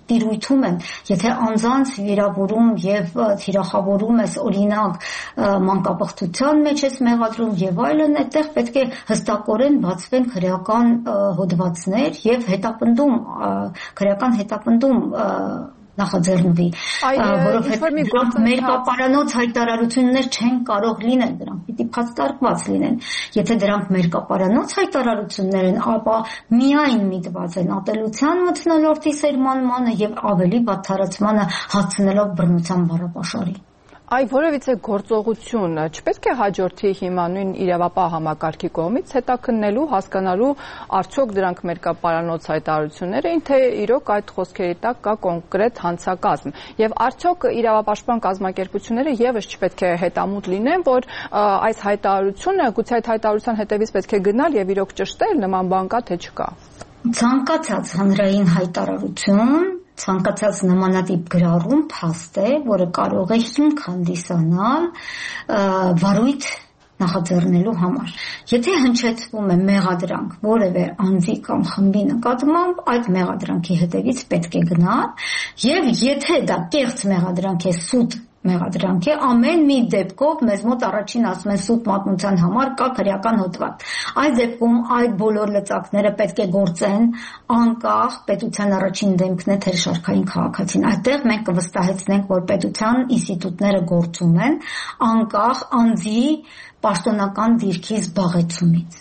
տիրույթում են, եթե անձանց վիրավորում եւ թիրախավորում ես օրինակ մանկապղծության մեջ ես մեղադրում եւ այլն, այդտեղ պետք է հստակորեն բացվեն քրեական հոդվածներ եւ հետապնդում քրեական հետապնդում նախաձեռնվի, որովհետև մեր կապարանոց հայտարարություններ չեն կարող լինել, դրանք պիտի փաստարկված լինեն։ Եթե դրանք մեր կապարանոց հայտարարություններ են, ապա միայն միտված են ատելության մթնոլորտի սերմանմանը եւ ավելի վատթարացմանը հասցնելով բռնության բառապաշարի։ Այ որևիցե գործողություն չպետք է հաջորդի հիմա նույն իրավապահ համակարգի կողմից հետաքննելու, հասկանալու արդյոք դրանք մեր կապարանոց հայտարարություններ էին, թե իրոք այդ խոսքերի տակ կա կոնկրետ հանցակազմ։ Եվ արդյոք իրավապաշտպան կազմակերպությունները եւս չպետք է հետամուտ լինեն, որ այս հայտարարությունը, գուցե այդ հայտարարության հետևից պետք է գնալ եւ իրոք ճշտել, նման բան կա թե չկա։ Ցանկացած հանրային հայտարարություն ցանկացած նմանատիպ գրառում փաստ է, որը կարող է հիմք հանդիսանալ վարույթ նախաձեռնելու համար։ Եթե հնչեցվում է մեղադրանք որևէ անձի կամ խմբի նկատմամբ, այդ մեղադրանքի հետևից պետք է գնալ, եւ եթե դա կեղծ մեղադրանք է, սուտ մեղադրանք է, ամեն մի դեպքով մեզ մոտ առաջին ասում են սուտ մատնության համար կա քրեական հոդված։ Այդ դեպքում այդ բոլոր լծակները պետք է գործեն անկախ պետության առաջին դեմքն է թե շարքային քաղաքացին։ Այդտեղ մենք կվստահեցնենք, որ պետության ինստիտուտները գործում են անկախ անձի պաշտոնական դիրքի զբաղեցումից։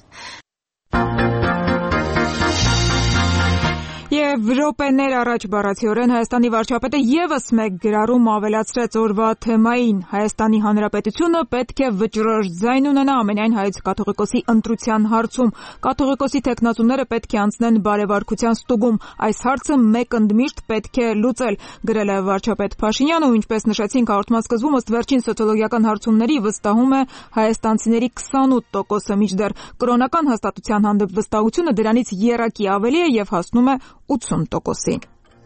Եվ րոպեներ առաջ բառացիորեն Հայաստանի վարչապետը եւս մեկ գրառում ավելացրեց օրվա թեմային. Հայաստանի Հանրապետությունը պետք է վճռորոշ ձայն ունենա ամենայն հայոց կաթողիկոսի ընտրության հարցում։ Կաթողիկոսի թեկնածուները պետք է անցնեն բարեվարկության ստուգում։ Այս հարցը մեկ ընդմիշտ պետք է լուծել, գրել է վարչապետ Փաշինյանը, ու ինչպես նշեցինք հաղորդման սկզբում, ըստ վերջին սոցիոլոգիական հարցումների վստահում է հայաստանցիների քսանութ տոկոսը, մինչդեռ կրոնական հաստատության հանդեպ վստահությունը դրանից եռակի ավելի է եւ հասնում է ութսուն տոկոսի։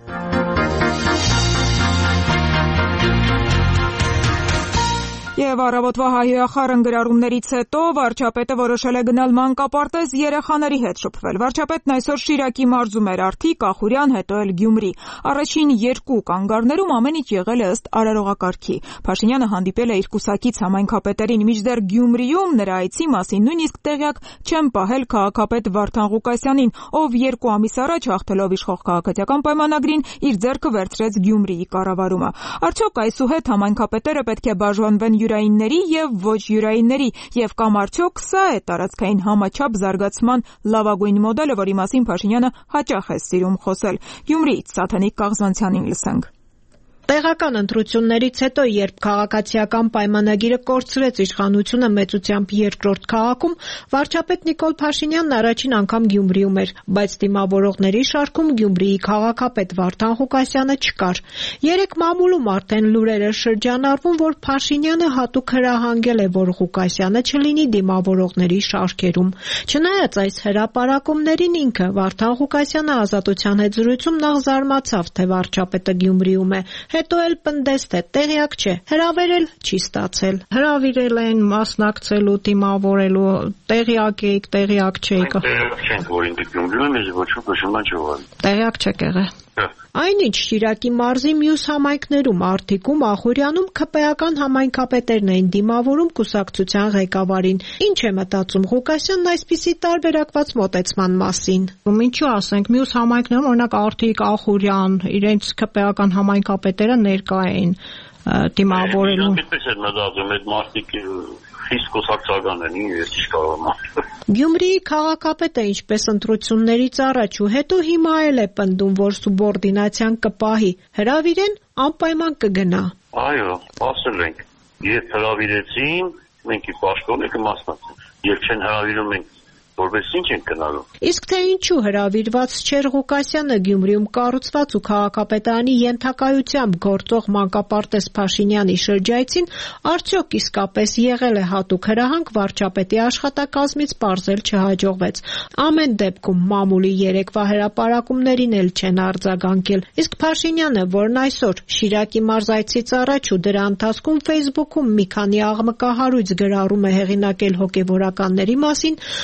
Եվ առավոտվա հայհոյախառն գրառումներից հետո վարչապետը որոշել է գնալ մանկապարտեզ երեխաների հետ շփվել։ Վարչապետն այսօր Շիրակի մարզում էր, Արթիկ, Ախուրյան, հետո էլ Գյումրի։ Առաջին երկու կանգառներում ամեն ինչ եղել է ըստ արարողակարգի։ Փաշինյանը հանդիպել է իր կուսակից համայնքապետերին, մինչդեռ Գյումրիում նրա այցի մասին նույնիսկ տեղյակ չեն պահել քաղաքապետ Վարդան Ղուկասյանին, ով երկու ամիս առաջ հաղթելով իշխող քաղաքացիական պայմանագրին իր ձեռքը վերցրեց Գյումրիի կառավարումը։ Արդյոք այսուհետ համայնքապետերը պետք է բաժանվեն յուրայինների եւ ոչ յուրայինների, եւ կամ արդյոք սա է տարածքային համաչափ զարգացման լավագույն մոդելը, որի մասին Փաշինյանը հաճախ է սիրում խոսել։ Գյումրիից Սաթենիկ Կաղզանցյանին լսենք։ Տեղական ընտրություններից հետո, երբ քաղաքացիական պայմանագիրը կորցրեց իշխանությունը մեծությամբ երկրորդ քաղաքում, վարչապետ Նիկոլ Փաշինյանն առաջին անգամ Գյումրիում էր, բայց դիմավորողների շարքում Գյումրիի քաղաքապետ Վարդան Ղուկասյանը չկար։ Երեք մամուլում արդեն լուրերը շրջանառվում, որ Փաշինյանը հատուկ հրահանգել է, որ Ղուկասյանը չլինի դիմավորողների շարքերում։ Չնայած այս հրապարակումներին, ինքը Վարդան Ղուկասյանը Ազատության հետ զրույցում նախ զարմացավ, թե վարչապետը Գյումրիում է, հետո էլ պնդեց, թե տեղյակ չէ, հրավերել չի ստացել։ Հրավիրել են մասնակցելու, դիմավորելու, տեղյակ եք, տեղյակ չեք։ Տեղյակ չենք, որ ինքը Գյումրիում է, ոչ ոք նշման չողալ։ Տեղյակ չեք եղել։ Այնինչ Շիրակի մարզի մյուս համայնքներում, Արթիկում, Ախուրյանում ՔՊ-ական համայնքապետերն էին դիմավորում կուսակցության ղեկավարին։ Ինչ է մտածում Ղուկասյանն այսպիսի տարբերակված մոտեցման մասին։ Ինչու ասենք, մյուս համայնքներում, օրինակ Արթիկ, Ախուրյան, իրենց ՔՊ-ական համայնքապետերը ներկա էին դիմավորելու։ Ինչպես է մտածում այդ մարդիկ իսկ կուսակցական են, ես ինչ կարող եմ։ Գյումրիի քաղաքապետը ինչպես ընտրություններից առաջ ու հետո հիմա էլ է պնդում, որ սուբորդինացիան կպահի, հրավիրեն անպայման կգնա։ Այո, ասել ենք, երբ հրավիրեցին, մենք ի պաշտոնը կմասնակցենք, երբ չեն հրավիրում մենք որպես ինչ են գնալու։ Իսկ թե ինչու հրավիրված չէր Ղուկասյանը Գյումրիում կառուցված ու քաղաքապետարանի ենթակայությամբ գործող մանկապարտեզ Փաշինյանի շրջայցին, արդյոք իսկապես եղել է հատուկ հրահանգ, վարչապետի աշխատակազմից պարզել չհաջողվեց։ Ամեն դեպքում մամուլի երեկվա հրապարակումներին էլ չեն արձագանքել։ Իսկ Փաշինյանը, որն այսօր Շիրակի մարզայցից առաջ ու դրա ընթացքում Facebook-ում մի քանի աղմկահարույց գրառում է հեղինակել հոգևորականների մասին, անվտանգ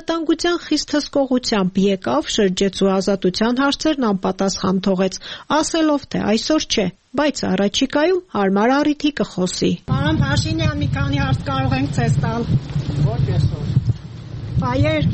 անվտանգության խիստ հսկողությամբ եկավ, շրջեց ու ազատության հարցերն անպատասխան թողեց, ասելով, թե այսօր չէ, բայց առաջիկայում հարմար առիթի կխոսի։ Պարոն Փաշինյան, մի քանի հարց կարող ենք ցես տալ։ Ոչ այսօր։ Բայեր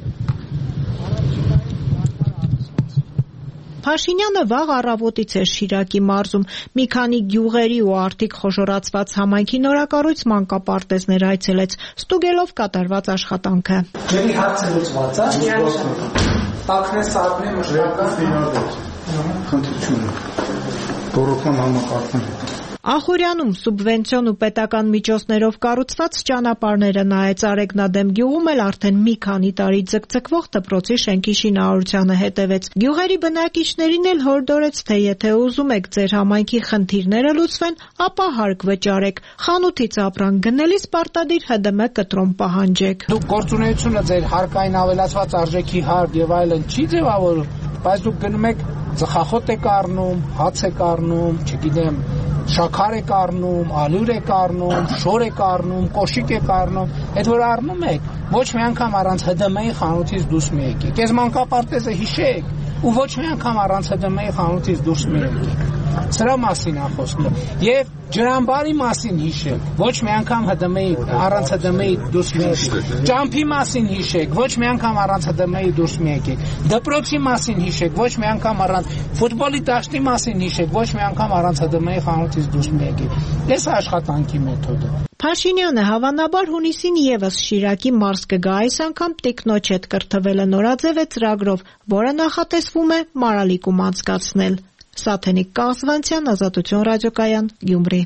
Փաշինյանը վաղ առավոտից էր Շիրակի մարզում, մի քանի գյուղերի ու արդիկ խոժոռացված համայնքի նորակառույց մանկապարտեզներ այցելեց, ստուգելով կատարված աշխատանքը։ Ջերի հարցը լուծված է։ Տակնե սարքն է մշտական խնդրությունը։ Դորոքման համակարգում։ Ախորյանում սուբվենցիոն ու պետական միջոցներով կառուցված ճանապարհները նայեց Արեգնադեմ գյուղում էլ արդեն մի քանի տարի ձգձգվող դպրոցի շենքի շինարարությանը հետևեց։ Գյուղերի բնակիչներին էլ հորդորեց, թե եթե ուզում եք ձեր համայնքի խնդիրները լուծվեն, ապա հարկ վճարեք։ Խանութից ապրանք գնելիս պարտադիր Հ ԴՄ կտրոն պահանջեք։ Դուք գործունեությունը ձեր հարկային ավելացված արժեքի հարկ եւ այլն չի ձևավորում, բայց դուք գնում եք ծխախոտ եք առնում, հաց եք առնում, չգիտեմ, շաքար եք առնում, ալյուր եք առնում, շոր եք առնում, կոշիկ եք առնում, այդ որ առնում եք, ոչ մի անգամ առանց Հ ԴՄ-ի խանութից դուրս մի եկեք։ Այս մանկապարտեզը հիշեք, ու ոչ մի անգամ առանց Հ ԴՄ-ի խանութից դուրս մի եկեք։ Սրա մասին է խոսքը։ Եվ ջրամբարի մասին հիշեք, ոչ մի անգամ Հ ԴՄ-ի առանց Հ ԴՄ-ի դուրս մի եկեք։ Ճամփի մասին հիշեք, ոչ մի անգամ առանց Հ ԴՄ-ի դուրս մի եկեք։ Դպրոցի մասին հիշեք, ոչ մի անգամ առանց ֆուտբոլի դաշտի մասին հիշեք, ոչ մի անգամ առանց Հ ԴՄ-ի խանութից դուրս մի եկեք։ Այս է աշխատանքի մեթոդը։ Փաշինյանը հավանաբար հունիսին եւս Շիրակի մարզ կգա, այս անգամ տիկնոջ հետ կրթվելը նորաձև է ծրագրով, որը նախատեսվում է Մարալիկում անցկացնել։ Սաթենիկ Կաղզվանցյան, Ազատություն ռադիոկայան, Գյումրի։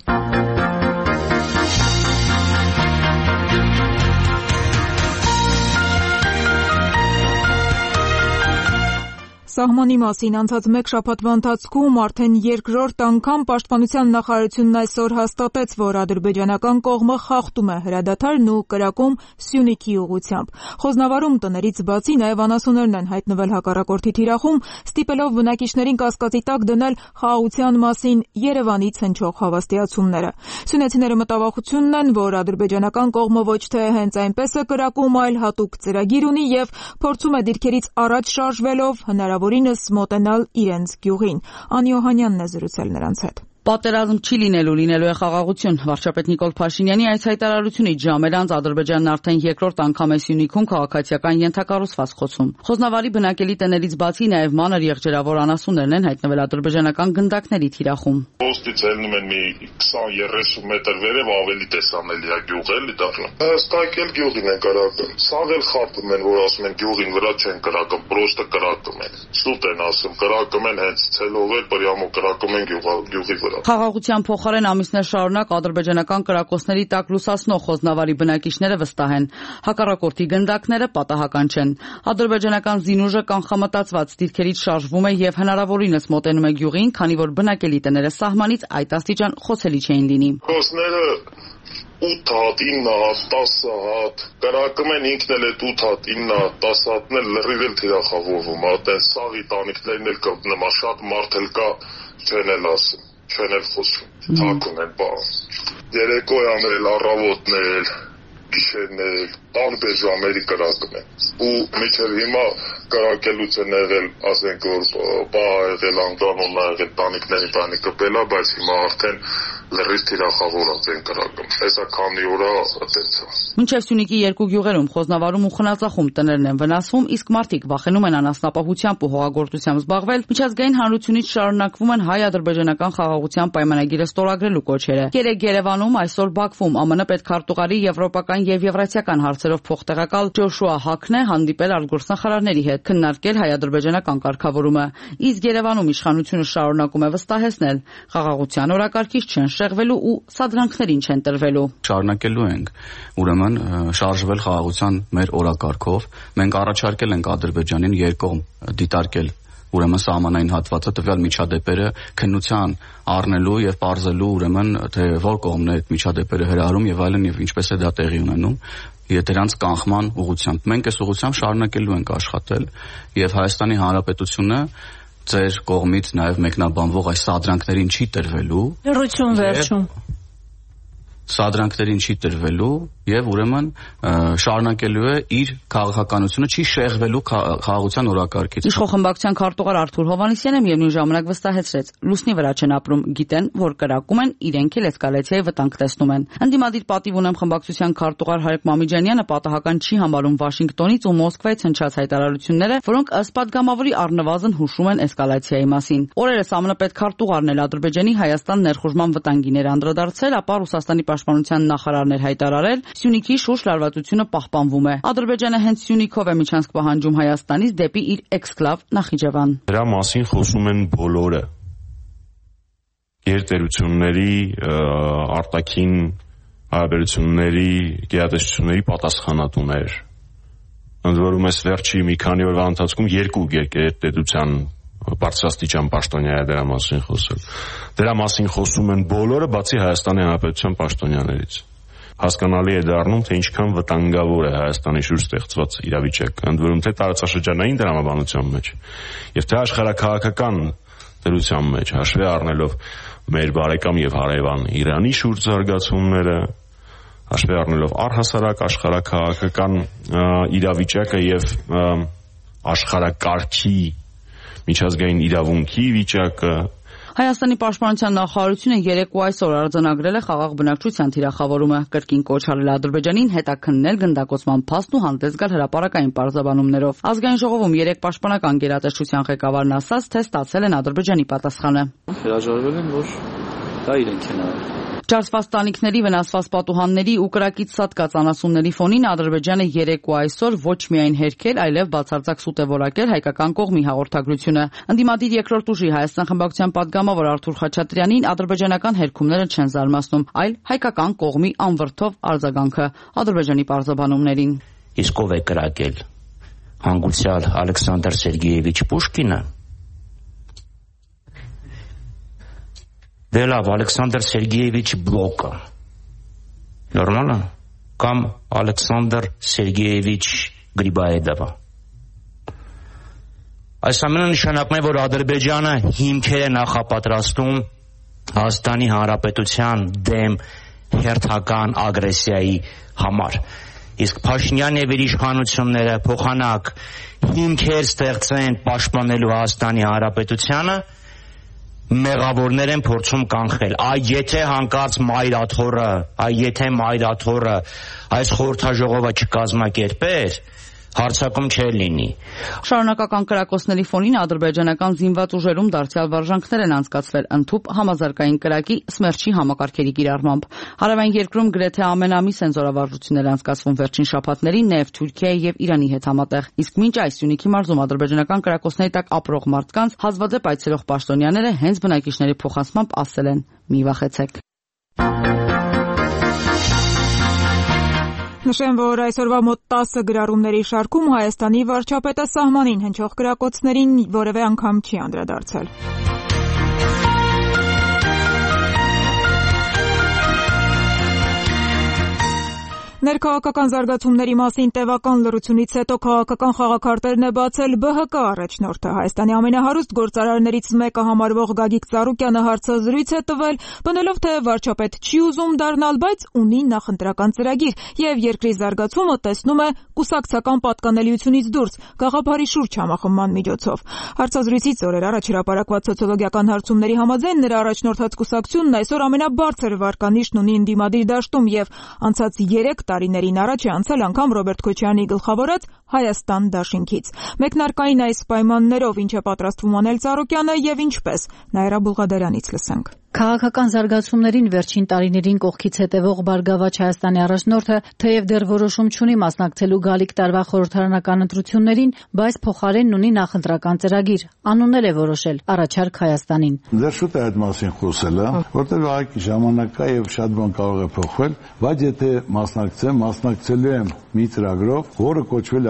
Սահմանի մասին անցած մեկ շաբաթվա ընթացքում արդեն երկրորդ անգամ Պաշտպանության նախարարությունն այսօր հաստատեց, որ ադրբեջանական կողմը խախտում է հրադադարն ու կրակում Սյունիքի ուղղությամբ։ Խոսնավարում տներից բացի նաև անասուններն են հայտնվել հակառակորդի թիրախում, ստիպելով բնակիչներին կասկածի տակ դնել խաղաղության մասին Երևանից հնչող հավաստիացումները։ Սյունեցիները մտավախությունն են, որ ադրբեջանական կողմը ոչ թե հենց այնպես է կրակում, այլ հատուկ ծրագիր ունի եւ փորձում է դիրքերից առաջ շարժվելով հնարավորինս մոտենալ իրենց գյուղին։ Անի Օհանյանն է զրուցել նրանց հետ։ Պատերազմ չի լինելու, լինելու է խաղաղություն։ Վարչապետ Նիկոլ Փաշինյանի այս հայտարարությունից ժամեր անց Ադրբեջանն արդեն երկրորդ անգամ է Սյունիքում քաղաքացիական ենթակառուցվածք խոցում։ Խոսնավարի բնակելի տներից բացի նաև մանր եղջերավոր անասուններն են հայտնվել ադրբեջանական գնդակների թիրախում։ Ոստից ելնում են մի քսան երեսուն մետր վերև ավելի տեսանելի է գյուղ էլի դառնում։ Հստակ էլ գյուղին են կրակում։ Սաղ էլ խախտում են, որ ասում են գյուղին վրա չեն կրակում, պրոստը կրակում են։ Սուտ են ասում, կրակում են հենց ցելով էլ բրյամո կրակում են գյուղի վրա։ Խաղաղության փոխարեն ամիսներ շարունակ ադրբեջանական կրակոցների տակ լուսացնող Խոսնավարի բնակիչները վստահ են։ Հակառակորդի գնդակները պատահական չեն։ Ադրբեջանական զինուժը կանխամտածված դիրքերից շարժվում է եւ հնարավորինս մոտենում է գյուղին, քանի որ բնակելի տները սահմանից այդ աստիճան խոցելի չէին լինի։ Խոսները ութ հատ, ինը հատ, տասը հատ, կրակում են ինքն էլ այդ ութ հատ, ինը հատ, տասը հատն էլ լրիվ էլ թիրախավորվում, այդեն սաղի տանիքներն էլ կա, նման շատ մարդ էլ կա, չեն էլ ասում, չեն էլ խոսում, թակուն են բան։ Երեկոյան էլ, առավոտն էլ, գիշերն էլ, տարբեր ժամերի կրակում են։ Ու միջև հիմա կրակելուց են եղել, ասենք որ պահ ա եղել, անկանոն ա եղել, տանիքների տանի կպելա, բայց հիմա արդեն լրիվ թիրախավորած են կրակում։ Հեսա քանի օրա տենց է։ Մինչև Սյունիքի երկու գյուղերում Խոզնավարում ու Խնածախում տներն են վնասվում, իսկ մարդիկ վախենում են անասնապահությամբ ու հողագործությամբ զբաղվել, միջազգային հանրությունից շարունակվում են հայ-ադրբեջանական խաղաղության պայմանագիրը ստորագրելու կոչերը։ Երեկ Երևանում, այսօր Բաքվում ԱՄՆ պետքարտուղարի եվրոպական եւ եվրասիական հարցերով փոխտեղակալ Ջոշուա Հաքն է հանդիպել արտգործնախարարների հետ, քննարկել հայ-ադրբեջանական կարգավորումը։ Իսկ Երևանում իշխանությունը շարունակում է վստահեցնել, խաղաղության օրակարգից չեն շեղվելու ու սադրանքներին չեն տրվելու։ Շարունակելու ենք ուրեմն շարժվել խաղաղության մեր օրակարգով։ Մենք առաջարկել ենք Ադրբեջանին երկկողմ դիտարկել ուրեմն սահմանային հատվածը տվյալ միջադեպերը քննության առնելու եւ բարձելու ուրեմն թե որ կողմն է այդ միջադեպերը հրահրում եւ այլն եւ ինչպես է դա տեղի ունենում դրանց կանխման ուղղությամբ։ Մենք այս ուղղությամբ շարունակելու ենք աշխատել եւ Հայաստանի Հանրապետությունը ձեր կողմից նաեւ մեկնաբանվող այս սադրանքներին չի տրվելու։ Լրություն վերջում։ սադրանքներին չի տրվելու եւ ուրեմն շարունակելու է իր քաղաքականությունը, չի շեղվելու խաղաղության օրակարգից։ Իշխող խմբակցության քարտուղար Արթուր Հովհաննիսյանը միևնույն ժամանակ վստահեցրեց, լուսնի վրա չեն ապրում, գիտեն, որ կրակում են, իրենք էլ էսկալացիայի վտանգ տեսնում են։ Ընդդիմադիր պատիվ ունեմ խմբակցության քարտուղար Հարիկ Մամիջանյանը պատահական չի համարում Վաշինգտոնից ու Մոսկվայից հնչած հայտարարությունները, որոնք ըստ պատգամավորի առնվազն հուշում են էսկալացիայի մասին։ Օրերս ԱՄՆ պետքարտուղարն էլ Ադրբեջանի Հայաստան ներխուժման վտանգին էր անդրադարձել, ապա Ռուսաստանի պաշտպանության նախարարն էր հայտարարել, Սյունիքի շուրջ լարվածությունը պահպանվում է։ Ադրբեջանը հենց Սյունիքով է միջանցք պահանջում Հայաստանից դեպի իր էքսկլավ Նախիջևան։ Դրա մասին խոսում են բոլորը։ Գերտերությունների, արտաքին հարաբերությունների, գերատեսչությունների պատասխանատուներ։ Ընդ որում այս վերջի մի քանի օրվա ընթացքում երկու գերտերության բարձրաստիճան պաշտոնյա է դրա մասին խոսել։ Դրա մասին խոսում են բոլորը, բացի Հայաստանի Հանրապետության պաշտոնյաներից։ Հասկանալի է դառնում, թե ինչքան վտանգավոր է Հայաստանի շուրջ ստեղծված իրավիճակը, ընդ որում թե տարածաշրջանային դրամաբանության մեջ, եւ թե աշխարհաքաղաքական դրության մեջ, հաշվի առնելով մեր բարեկամ եւ հարևան Իրանի շուրջ զարգացումները, հաշվի առնելով առհասարակ աշխարհաքաղաքական իրավիճակը եւ աշխարհակարգի միջազգային իրավունքի վիճակը։ Հայաստանի պաշտպանության նախարարությունը երեկո այսօր արձանագրել է խաղաղ բնակչության թիրախավորումը, կրկին կոչ արել Ադրբեջանին հետաքննել գնդակոծման փաստն ու հանդես գալ հրապարակային պարզաբանումներով։ Ազգային ժողովում երեք պաշտպանական գերատեսչության ղեկավարն ասաց, թե ստացել են Ադրբեջանի պատասխանը։ Հրաժարվել են, որ դա իրենք են արել։ Ջարդված տանիքների, վնասված պատուհանների ու կրակից սատկած անասունների ֆոնին Ադրբեջանը երեկո այսօր ոչ միայն հերքել, այլև բացարձակ սուտ է որակել հայկական կողմի հաղորդագրությունը։ Ընդդիմադիր երկրորդ ուժի Հայաստան խմբակցության պատգամավոր Արթուր Խաչատրյանին ադրբեջանական հերքումները չեն զարմացնում, այլ հայկական կողմի անվրդով արձագանքը Ադրբեջանի պարզաբանումներին։ Իսկ ով է կրակել։ Հանգուցյալ Ալեքսանդր Սերգեևիչ Պուշկինը։ Դե լավ, Ալեքսանդր Սերգեևիչ Բլոկը։ Նորմալ է։ Կամ Ալեքսանդր Սերգեևիչ Գրիբաեդովը։ Այս ամենը նշանակում է, որ Ադրբեջանը հիմքեր է նախապատրաստում Հայաստանի Հանրապետության դեմ հերթական ագրեսիայի համար։ Իսկ Փաշինյան եւ իր իշխանությունները փոխանակ հիմքեր ստեղծեն պաշտպանելու Հայաստանի Հանրապետությանը, մեղավորներ են փորձում կանխել։ Այ եթե հանկարծ մայրաթոռը, այ եթե մայրաթոռը այս խորհրդաժողովը չկազմակերպեր, հարցակում չէր լինի։ Շարունակական կրակոցների ֆոնին ադրբեջանական զինված ուժերում դարձյալ վարժանքներ են անցկացվել ընդհուպ համազարգային կրակի սմերչի համակարգերի կիրառմամբ։ Հարավային երկրում գրեթե ամեն ամիս են զորավարժություններ անցկացվում վերջին շաբաթներին նաև Թուրքիայի եւ Իրանի հետ համատեղ։ Իսկ մինչ այս Սյունիքի մարզում ադրբեջանական կրակոցների տակ ապրող մարդկանց հազվադեպ այցելող պաշտոնյաները հենց բնակիչների փոխանցմամբ ասել են՝ մի վախեցեք։ Նշեմ, որ այսօրվա մոտ տասը գրառումների շարքում Հայաստանի վարչապետը սահմանին հնչող կրակոցներին որևէ անգամ չի անդրադարձել։ Ներքաղաքական զարգացումների մասին տևական լռությունից հետո քաղաքական խաղաքարտերն է բացել Բ Հ Կ առաջնորդը։ Հայաստանի ամենահարուստ գործարարներից մեկը համարվող Գագիկ Ծառուկյանը հարցազրույց է տվել, պնդելով, թե վարչապետ չի ուզում դառնալ, բայց ունի նախընտրական ծրագիր եւ երկրի զարգացումը տեսնում է կուսակցական պատկանելիությունից դուրս գաղափարի շուրջ համախմբման միջոցով։ Հարցազրույցից օրեր առաջ հրապարակված սոցիոլոգիական հարցումների համաձայն նրա առաջնորդած կուսակցությունն այսօր ամենաբարձր վարկանիշն ունի ընդդիմադիր դաշտում եւ անցած երեք տարիներին առաջ է անցել անգամ Ռոբերտ Քոչարյանի գլխավորած Հայաստան դաշինքից։ Մեկնարկային այս պայմաններով ինչ է պատրաստվում անել Ծառուկյանը եւ ինչպես, Նաիրա Բուլղադարյանից լսենք։ Քաղաքական զարգացումներին վերջին տարիներին կողքից հետևող Բարգավաճ Հայաստանի առաջնորդը թեև դեռ որոշում չունի մասնակցելու գալիք տարվա խորհրդարանական ընտրություններին, բայց փոխարենն ունի նախընտրական ծրագիր, անուններ է որոշել առաջարկ Հայաստանին։ Դեռ շուտ է այդ մասին խոսելը, որտեղ այլ ժամանակ կա եւ շատ բան կարող է փոխվել, բայց եթե մասնակցեմ, մասնակցելու եմ մի ծրագրով, որը կոչվել է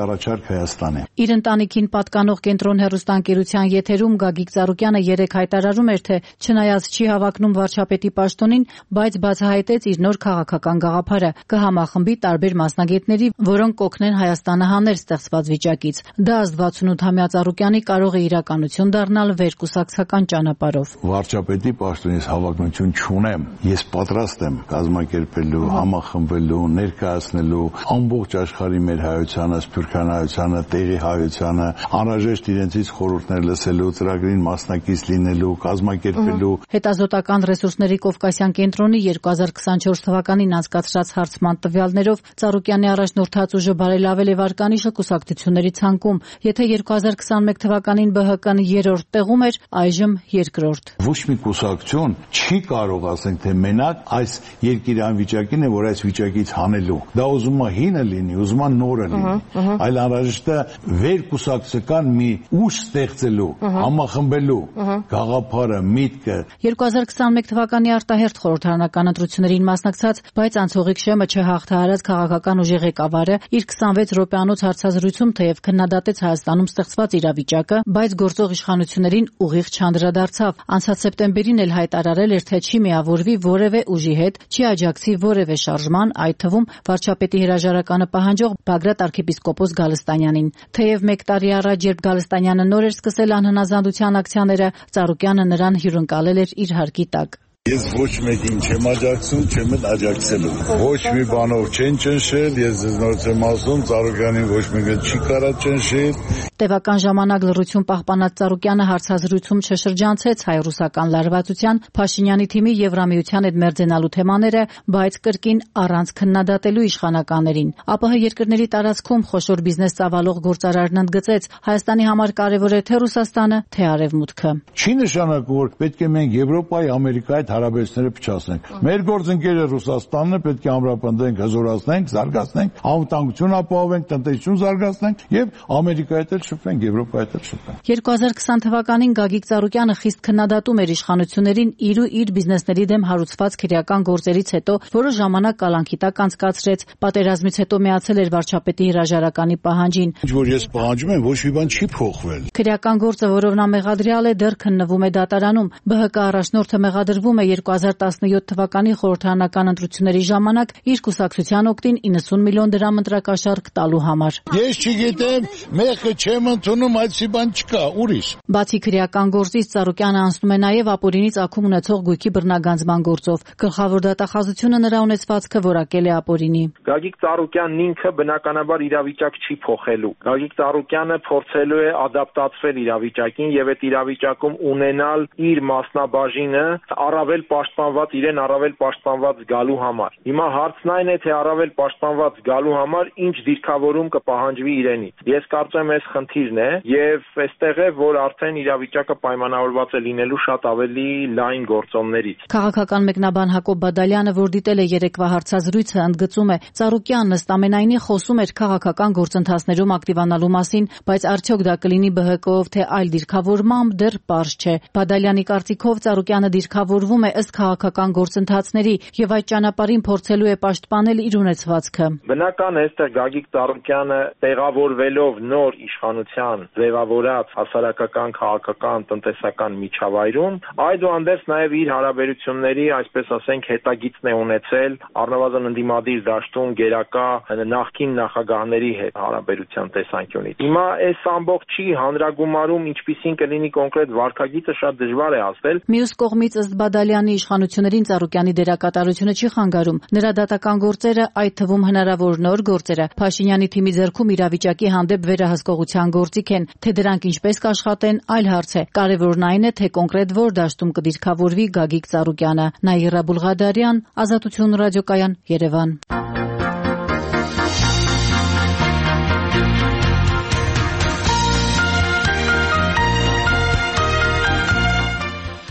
առաջարկ Հայաստանի։ Իր ընտանիքին պատկանող կենտրոն հեռուստաընկերության եթերում Գագիկ Ծառուկյանը երեկ հայտարարում էր, թե չնայած չի հավակնում վարչապետի պաշտոնին, բայց բացահայտեց իր նոր քաղաքական գաղափարը, կհամախմբի տարբեր մասնագետների, որոնք կօգնեն Հայաստանը հանել ստեղծված վիճակից։ Դա ըստ վաթսունութամյա Ծառուկյանի կարող է իրականություն դառնալ վերկուսակցական ճանապարհով։ Վարչապետի պաշտոնից հավակնություն չունեմ, ես պատրաստ եմ կազմակերպելու, համախմբելու, ներկայացնելու ամբողջ աշխարհի մեր հայությանը, սփյուռքան հայությանը, տեղի հայությանը, անհրաժեշտ իրենցից խորհուրդներ լսելու, ծրագրին մասնակից լինելու, կազմակերպելու։ Հետազոտական ռեսուրսների Կովկասյան կենտրոնի երկու հազար քսանչորս թվականին անցկացրած հարցման տվյալներով Ծառուկյանի առաջնորդած ուժը բարելավել է վարկանիշը կուսակցությունների ցանկում։ Եթե երկու հազար քսանմեկ թվականին Բ Հ Կ-ն երրորդ տեղում էր, այժմ երկրորդ։ Ոչ մի կուսակցություն չի կարող ասենք թե մենակ այս երկիրի անվիճակին է, որ այս վիճակից հանելու։ Դա ուզում է հինը լինի, ուզում է նորը լինի, այլ անհրաժեշտ է վերկուսակցական մի ուժ ստեղծելու, համախմբելու գաղափարը, միտքը։ երկու հազար քսանմեկ թվականի արտահերթ խորհրդարանական ընտրություններին մասնակցած, բայց անցողիկ շեմը չհաղթահարած քաղաքական ուժի ղեկավարը իր քսանվեց րոպեանոց հարցազրույցում թեև քննադատեց Հայաստանում ստեղծված իրավիճակը, բայց գործող իշխանություններին ուղիղ չանդրադարձավ։ Անցած սեպտեմբերին էլ հայտարարել էր, թե չի միավորվի որևէ ուժի հետ, չի աջակցի որևէ շարժման, այդ թվում վարչապետի հրաժարականը պահանջող Բագրատ arczepiskopos Գալստանյանին։ Թեև մեկ տարի առաջ, երբ Գալստանյանը նոր էր սկսել անհնազանդության ակցիաները, Ծառուկյանը նրան հյուրընկալել էր իր հարկի տակ։ Ես ոչ մեկին չեմ աջակցում, չեմ էլ աջակցելու։ Ոչ մի բանով չեն ճնշել, ես ձեզ նորից եմ ասում, Ծառուկյանին ոչ մեկը չի կարա ճնշել։ Տևական ժամանակ լռություն պահպանած Ծառուկյանը հարցազրույցում չշրջանցեց հայ-ռուսական լարվածության, Փաշինյանի թիմի Եվրամիության հետ մերձենալու թեմաները, բայց կրկին առանց քննադատելու իշխանականներին։ Ա Պ Հ երկրների տարածքում խոշոր բիզնես ծավալող գործարարն ընդգծեց, Հայաստանի համար կարևոր է թե Ռուսաստանը, թե Արևմուտքը։ Չի նշանակում, որ պետք է մենք Եվրոպայի, Ամերիկայի հարաբերությունները փչացնենք։ Մեր գործընկերը Ռուսաստանն է, պետք է ամրապնդենք, հզորացնենք, զարգացնենք, անվտանգություն ապահովենք, տնտեսություն զարգացնենք եւ Ամերիկայի հետ շփվենք, Եվրոպայի հետ շփվենք։ երկու հազար քսան թվականին Գագիկ Ծառուկյանը խիստ քննադատում էր իշխանություններին իր ու իր բիզնեսների դեմ հարուցված քրեական գործերից հետո, որը ժամանակ կալանքի տակ անցկացրեց, պատերազմից հետո միացել էր վարչապետի հրաժարականի պահանջին։ Ինչ որ ես պահանջում եմ, ոչ մի բան չի փոխվել։ Քրեական գործը, որով նա մեղադրյալ է, դեռ քննվում է դատարանում։ Բ Հ Կ առաջնորդը մեղադրվում է երկու հազար տասնյոթ թվականի խորհրդարանական ընտրությունների ժամանակ իր կուսակցության օգտին իննսուն միլիոն դրամ ընտրակաշառք տալու համար։ Ես չգիտեմ, մեղքը չեմ ընդունում, այդպիսի բան չկա, ուրիշ։ Բացի քրեական գործից Ծառուկյանը անցնում է նաև ապօրինի ծագում ունեցող գույքի բռնագանձման գործով։ Գլխավոր դատախազությունը նրա ունեցվածքը որակել է ապօրինի։ Գագիկ Ծառուկյանն ինքը բնականաբար իրավիճակ չի փոխելու։ Գագիկ Ծառուկյանը փորձելու է ադապտացվել իրավիճակին եւ այդ իրավիճակում ունենալ իր մասնաբաժինը առավել պաշտպանված, իրեն առավել պաշտպանված զգալու համար։ Հիմա հարցն այն է, թե առավել պաշտպանված զգալու համար ինչ դիրքավորում կպահանջվի իրենից։ Ես կարծում եմ, այս խնդիրն է եւ այստեղ է, որ արդեն իրավիճակը պայմանավորված է լինելու շատ ավելի լայն գործոններից։ Քաղաքական մեկնաբան Հակոբ Բադալյանը, որ դիտել է երեկվա հարցազրույցը, ընդգծում է, Ծառուկյանն ըստ ամենայնի խոսում էր քաղաքական գործընթացներում ակտիվանալու մասին, բայց արդյոք դա կլինի Բ Հ Կ-ով թե այլ դիրքավորմամբ դեռ պարզ չէ։ Բադալյանի կարծիքով Ծառուկյանը դիրքավորվում է ըստ քաղաքական գործընթացների եւ այդ ճանապարհին փորձելու է պաշտպանել իր ունեցվածքը։ Բնական է, այստեղ Գագիկ Ծառուկյանը տեղավորվելով նոր իշխանության ձևավորած հասարակական, քաղաքական, տնտեսական միջավայրում, այդուհանդերձ նաեւ իր հարաբերությունների, այսպես ասենք, հետագիծն է ունեցել առնվազն ընդդիմադիր դաշտում գերակա նախկին նախագահների հետ հարաբերության տեսանկյունից։ Հիմա այս ամբողջի հանրագումարում ինչպիսին կլինի կոնկրետ վարքագիծը շատ դժվար է ասել։ Մյուս կողմից ըստ Բադալյանի իշխանություններին Ծառուկյանի դերակատարությունը չի խանգարում։ Նրա դատական գործերը, այդ թվում հնարավոր նոր գործերը, Փաշինյանի թիմի ձեռքում իրավիճակի հանդեպ վերահսկողության գործիք են, թե դրանք ինչպես կաշխատեն, այլ հարց է։ Կարևորն այն է, թե կոնկրետ որ դաշտում կդիրքավորվի Գագիկ Ծառուկյանը։ Նաիրա Բուլղադարյան, Ազատություն ռադիոկայան, Երևան։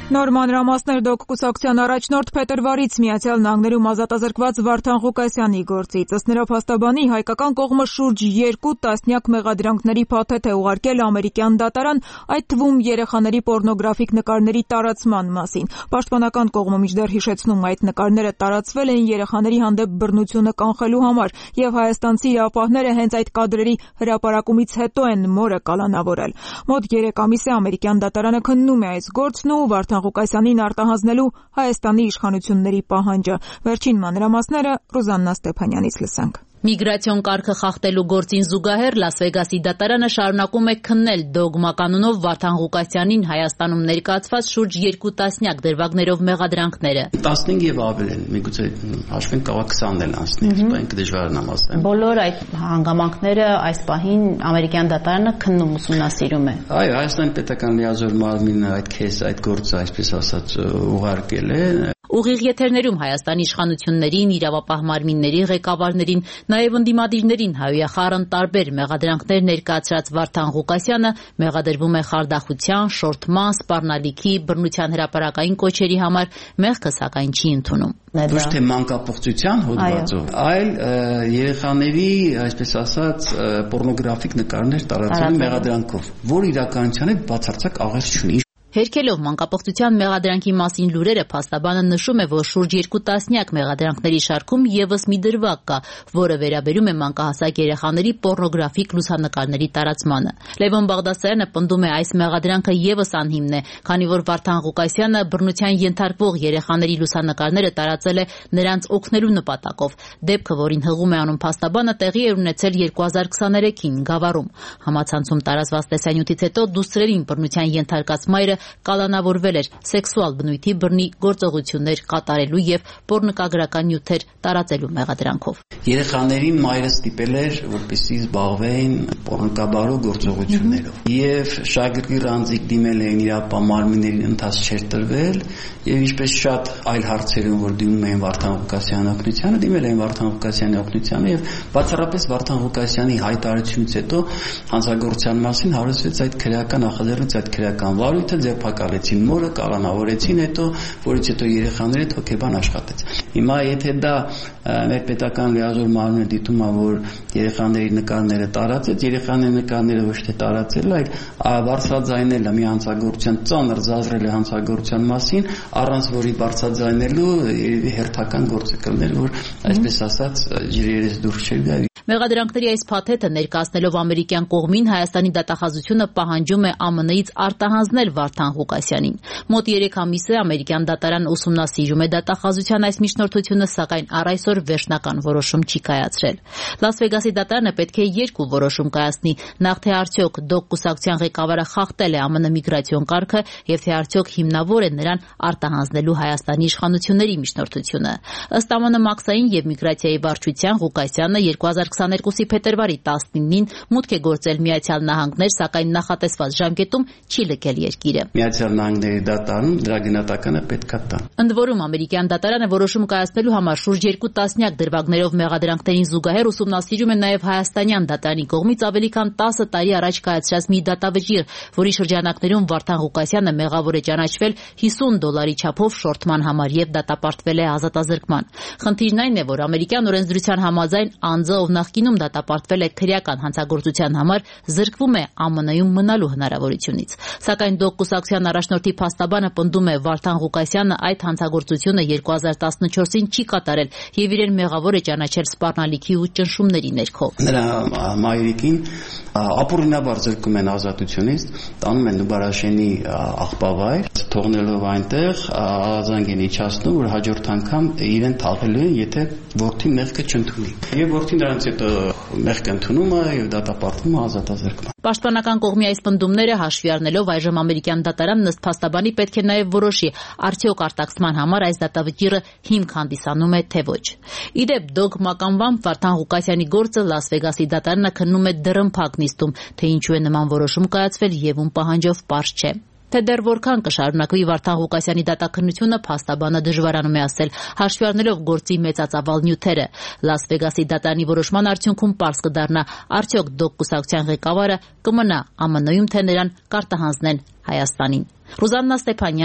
Նոր մանրամասներ դոկ կուսակցության առաջնորդ փետրվարից Միացյալ Նահանգներում ազատազրկված Վարդան Ղուկասյանի գործից։ Ըստ նրա փաստաբանի, հայկական կողմը շուրջ երկու տասնյակ մեղադրանքների փաթեթ է ուղարկել ամերիկյան դատարան, այդ թվում երեխաների պոռնոգրաֆիկ նկարների տարածման մասին։ Պաշտպանական կողմը մինչդեռ հիշեցնում, այդ նկարները տարածվել էին երեխաների հանդեպ բռնությունը կանխելու համար, եւ հայաստանցի իրավապահները հենց այդ կադրերի հրապարակումից հետո են մորը կալանավորել։ Մոտ երեք ամիս է ամերիկյան դատարանը քննում է այս գործն ու Վարդան Ղուկասյանին արտահանձնելու Հայաստանի իշխանությունների պահանջը։ Վերջին մանրամասները Ռուզաննա Ստեփանյանից լսենք։ Միգրացիոն կարգը խախտելու գործին զուգահեռ Լաս Վեգասի դատարանը շարունակում է քննել դոգմա կանոնով Վարդան Ղուկասյանին Հայաստանում ներկայացված շուրջ երկու տասնյակ դրվագներով մեղադրանքները։ տասնհինգ եւ ավել են, միգուցե հաշվենք կարող քսանն էլ անցնի, բայց դժվար է ասեմ։ Բոլոր այդ հանգամանքները այս պահին ամերիկյան դատարանը քննում ուսումնասիրում է։ Այո, Հայաստանի պետական լիազոր մարմինը այդ քեզ այդ գործը, այսպես ասած, ուղարկել է։ Ուղիղ եթերներում Հայաստանի իշխանություններին, իրավապահ մարմինների ղեկավարներին, նաև ընդդիմադիրներին հայոյախառն տարբեր մեղադրանքներ ներկայացրած Վարդան Ղուկասյանը մեղադրվում է խարդախության, շորթման, սպառնալիքի, բռնության հրապարակային կոչերի համար, մեղքը սակայն չի ընդունում։ Ոչ թե մանկապղծության հոդվածով, այլ երեխաների, այսպես ասած, պոռնոգրաֆիկ նկարներ տարածելու մեղադրանքով, որ իրականության հետ բացարձակ աղերս չունի։ Հերքելով մանկապղծության մեղադրանքի մասին լուրերը, փաստաբանը նշում է, որ շուրջ երկու տասնյակ մեղադրանքների շարքում եւս մի դրվագ կա, որը վերաբերում է մանկահասակ երեխաների պոռնոգրաֆիկ լուսանկարների տարածմանը։ Լևոն Բաղդասարյանը պնդում է, այս մեղադրանքը եւս անհիմն է, քանի որ Վարդան Ղուկասյանը բռնության ենթարկվող երեխաների լուսանկարները տարածել է նրանց օգնելու նպատակով։ Դեպքը, որին հղում է անում փաստաբանը, տեղի է ունեցել երկու հազար քսաներեքին Գավառում։ Համացանցում տարածված տեսանյութից հետո դուստրերին բռնության ենթարկած մայրը կալանավորվել էր սեքսուալ բնույթի բռնի գործողություններ կատարելու եւ պոռնկագրական նյութեր տարածելու մեղադրանքով։ Երեխաներին մայրը ստիպել էր, որպեսզի զբաղվեն պոռնկաբարո գործողություններով։ Եվ շագրգիռ անձիկ դիմել էին իրապահ մարմիններին, ընթաց չէր տրվել, եւ ինչպես շատ այլ հարցերում, որ դիմում էին Վարդան Ղուկասյանի օգնությանը, դիմել էին Վարդան Ղուկասյանի օգնությանը եւ բացառապես Վարդան Ղուկասյանի հայտարարությունից հետո հանցագործության մասին հարուցվեց այդ քրեական նախաձեռնեց այդ քրեական վարույթը, ձերբակալեցին մորը, կալանավորեցին, հետո որից հետո երեխաները հոգեբան աշխատեց։ Հիմա եթե դա մեր պետական լիազոր մարմինը դիտում է, որ երեխաների նկարները տարածեց, երեխաների նկարները ոչ թե տարածել, այլ բարձրաձայնել մի հանցագործության ծանր զազրել է հանցագործության մասին, առանց որի բարձրաձայնելու երևի հերթական գործը կլներ, որ այսպես ասած ջրերից դուրս չէր գա։ Մեղադրանքների այս փաթեթը ներկայացնելով ամերիկյան կողմին Հայաստանի դատախազությունը պահանջում է ԱՄՆ-ից արտահանձնել Վարդան Ղուկասյանին։ Մոտ երեք ամիս է ամերիկյան դատարանը ուսումնասիրում է դատախազության այս միջնորդությունը, սակայն առ այսօր վերջնական որոշում չի կայացրել։ Լաս Վեգասի դատարանը պետք է երկու որոշում կայացնի, նախ թե արդյոք դոկ կուսակցության ղեկավարը խախտել է ԱՄՆ միգրացիոն կարգը եւ թե արդյոք հիմնավոր է նրան արտահանձնելու Հայաստանի իշխանությունների միջնորդությունը։ Ըստ ԱՄՆ մաքսային եւ միգրացիայի վարչության Ղուկասյանը երկու հազար քսաներկուսի փետրվարի տասնինին մուտք է գործել Միացյալ Նահանգներ, սակայն նախատեսված ժամկետում չի լքել երկիրը։ Միացյալ Նահանգների դատարանում դրա գնահատականը պետքա տա։ Ընդ որում ամերիկյան դատարանը որոշում կայացնելու համար շուրջ երկու տասնյակ դրվագներով մեղադրանքներին զուգահեռ ուսումնասիրում է նաև հայաստանյան դատարանի կողմից ավելի քան տասը տարի առաջ կայացրած մի դատավճիռ, որի շրջանակներում Վարդան Ղուկասյանը մեղավոր է ճանաչվել հիսուն դոլարի չափով շորթման համար եւ դատապարտվել է ազատազրկման։ Խնդիրն այն է, որ ամերիկյան օրենսդրության համաձայն անձը, ով նախկինում դատապարտվել է քրեական հանցագործության համար, զրկվում է ԱՄՆ-ում մնալու հնարավորությունից։ Սակայն դոկ կուսակցության առաջնորդի փաստաբանը պնդում է, Վարդան Ղուկասյանը այդ հանցագործությունը երկու հազար տասնչորսին չի կատարել եւ իրեն մեղավոր է ճանաչել սպառնալիքի ու ճնշումների ներքո։ Նրա մայրիկին ապօրինաբար զրկում են ազատությունից, տանում են Նուբարաշենի աղբավայր, թողնելով այնտեղ ազանգ են իջացնում, որ հաջորդ անգամ իրեն թաղելու են, եթե որդին մեղքը չընդունի։ Եվ որդին դրանից հետո մեղք ընդունում է եւ դատապարտվում է ազատազրկման։ Պաշտպանական կողմի այս պնդումները հաշվի առնելով այժմ ամերիկյան դատարանն ըստ փաստաբանի պետք է նաև որոշի, արդյոք արտաքսման համար այս դատավճիռը հիմք հանդիսանում է թե ոչ։ Իդեպ դոկ մականվամբ Վարդան Ղուկասյանի գործը Լաս Վեգասի դատարանը քննում է դռնփակ նիստում, թե ինչու է նման որոշում կայացվել եւ ում պահանջով պարզ չէ։ Թե դեռ որքան կշարունակվի Վարդան Ղուկասյանի դատաքննությունը, փաստաբանը դժվարանում է ասել, հաշվի առնելով գործի մեծածավալ նյութերը։ Լաս Վեգասի դատարանի որոշման արդյունքում պարզ կդառնա, արդյոք դոկ կուսակցության ղեկավարը կմնա ԱՄՆ-ում, թե նրան կարտահանձնեն Հայաստանին։ Ռուզաննա Ստեփանյան,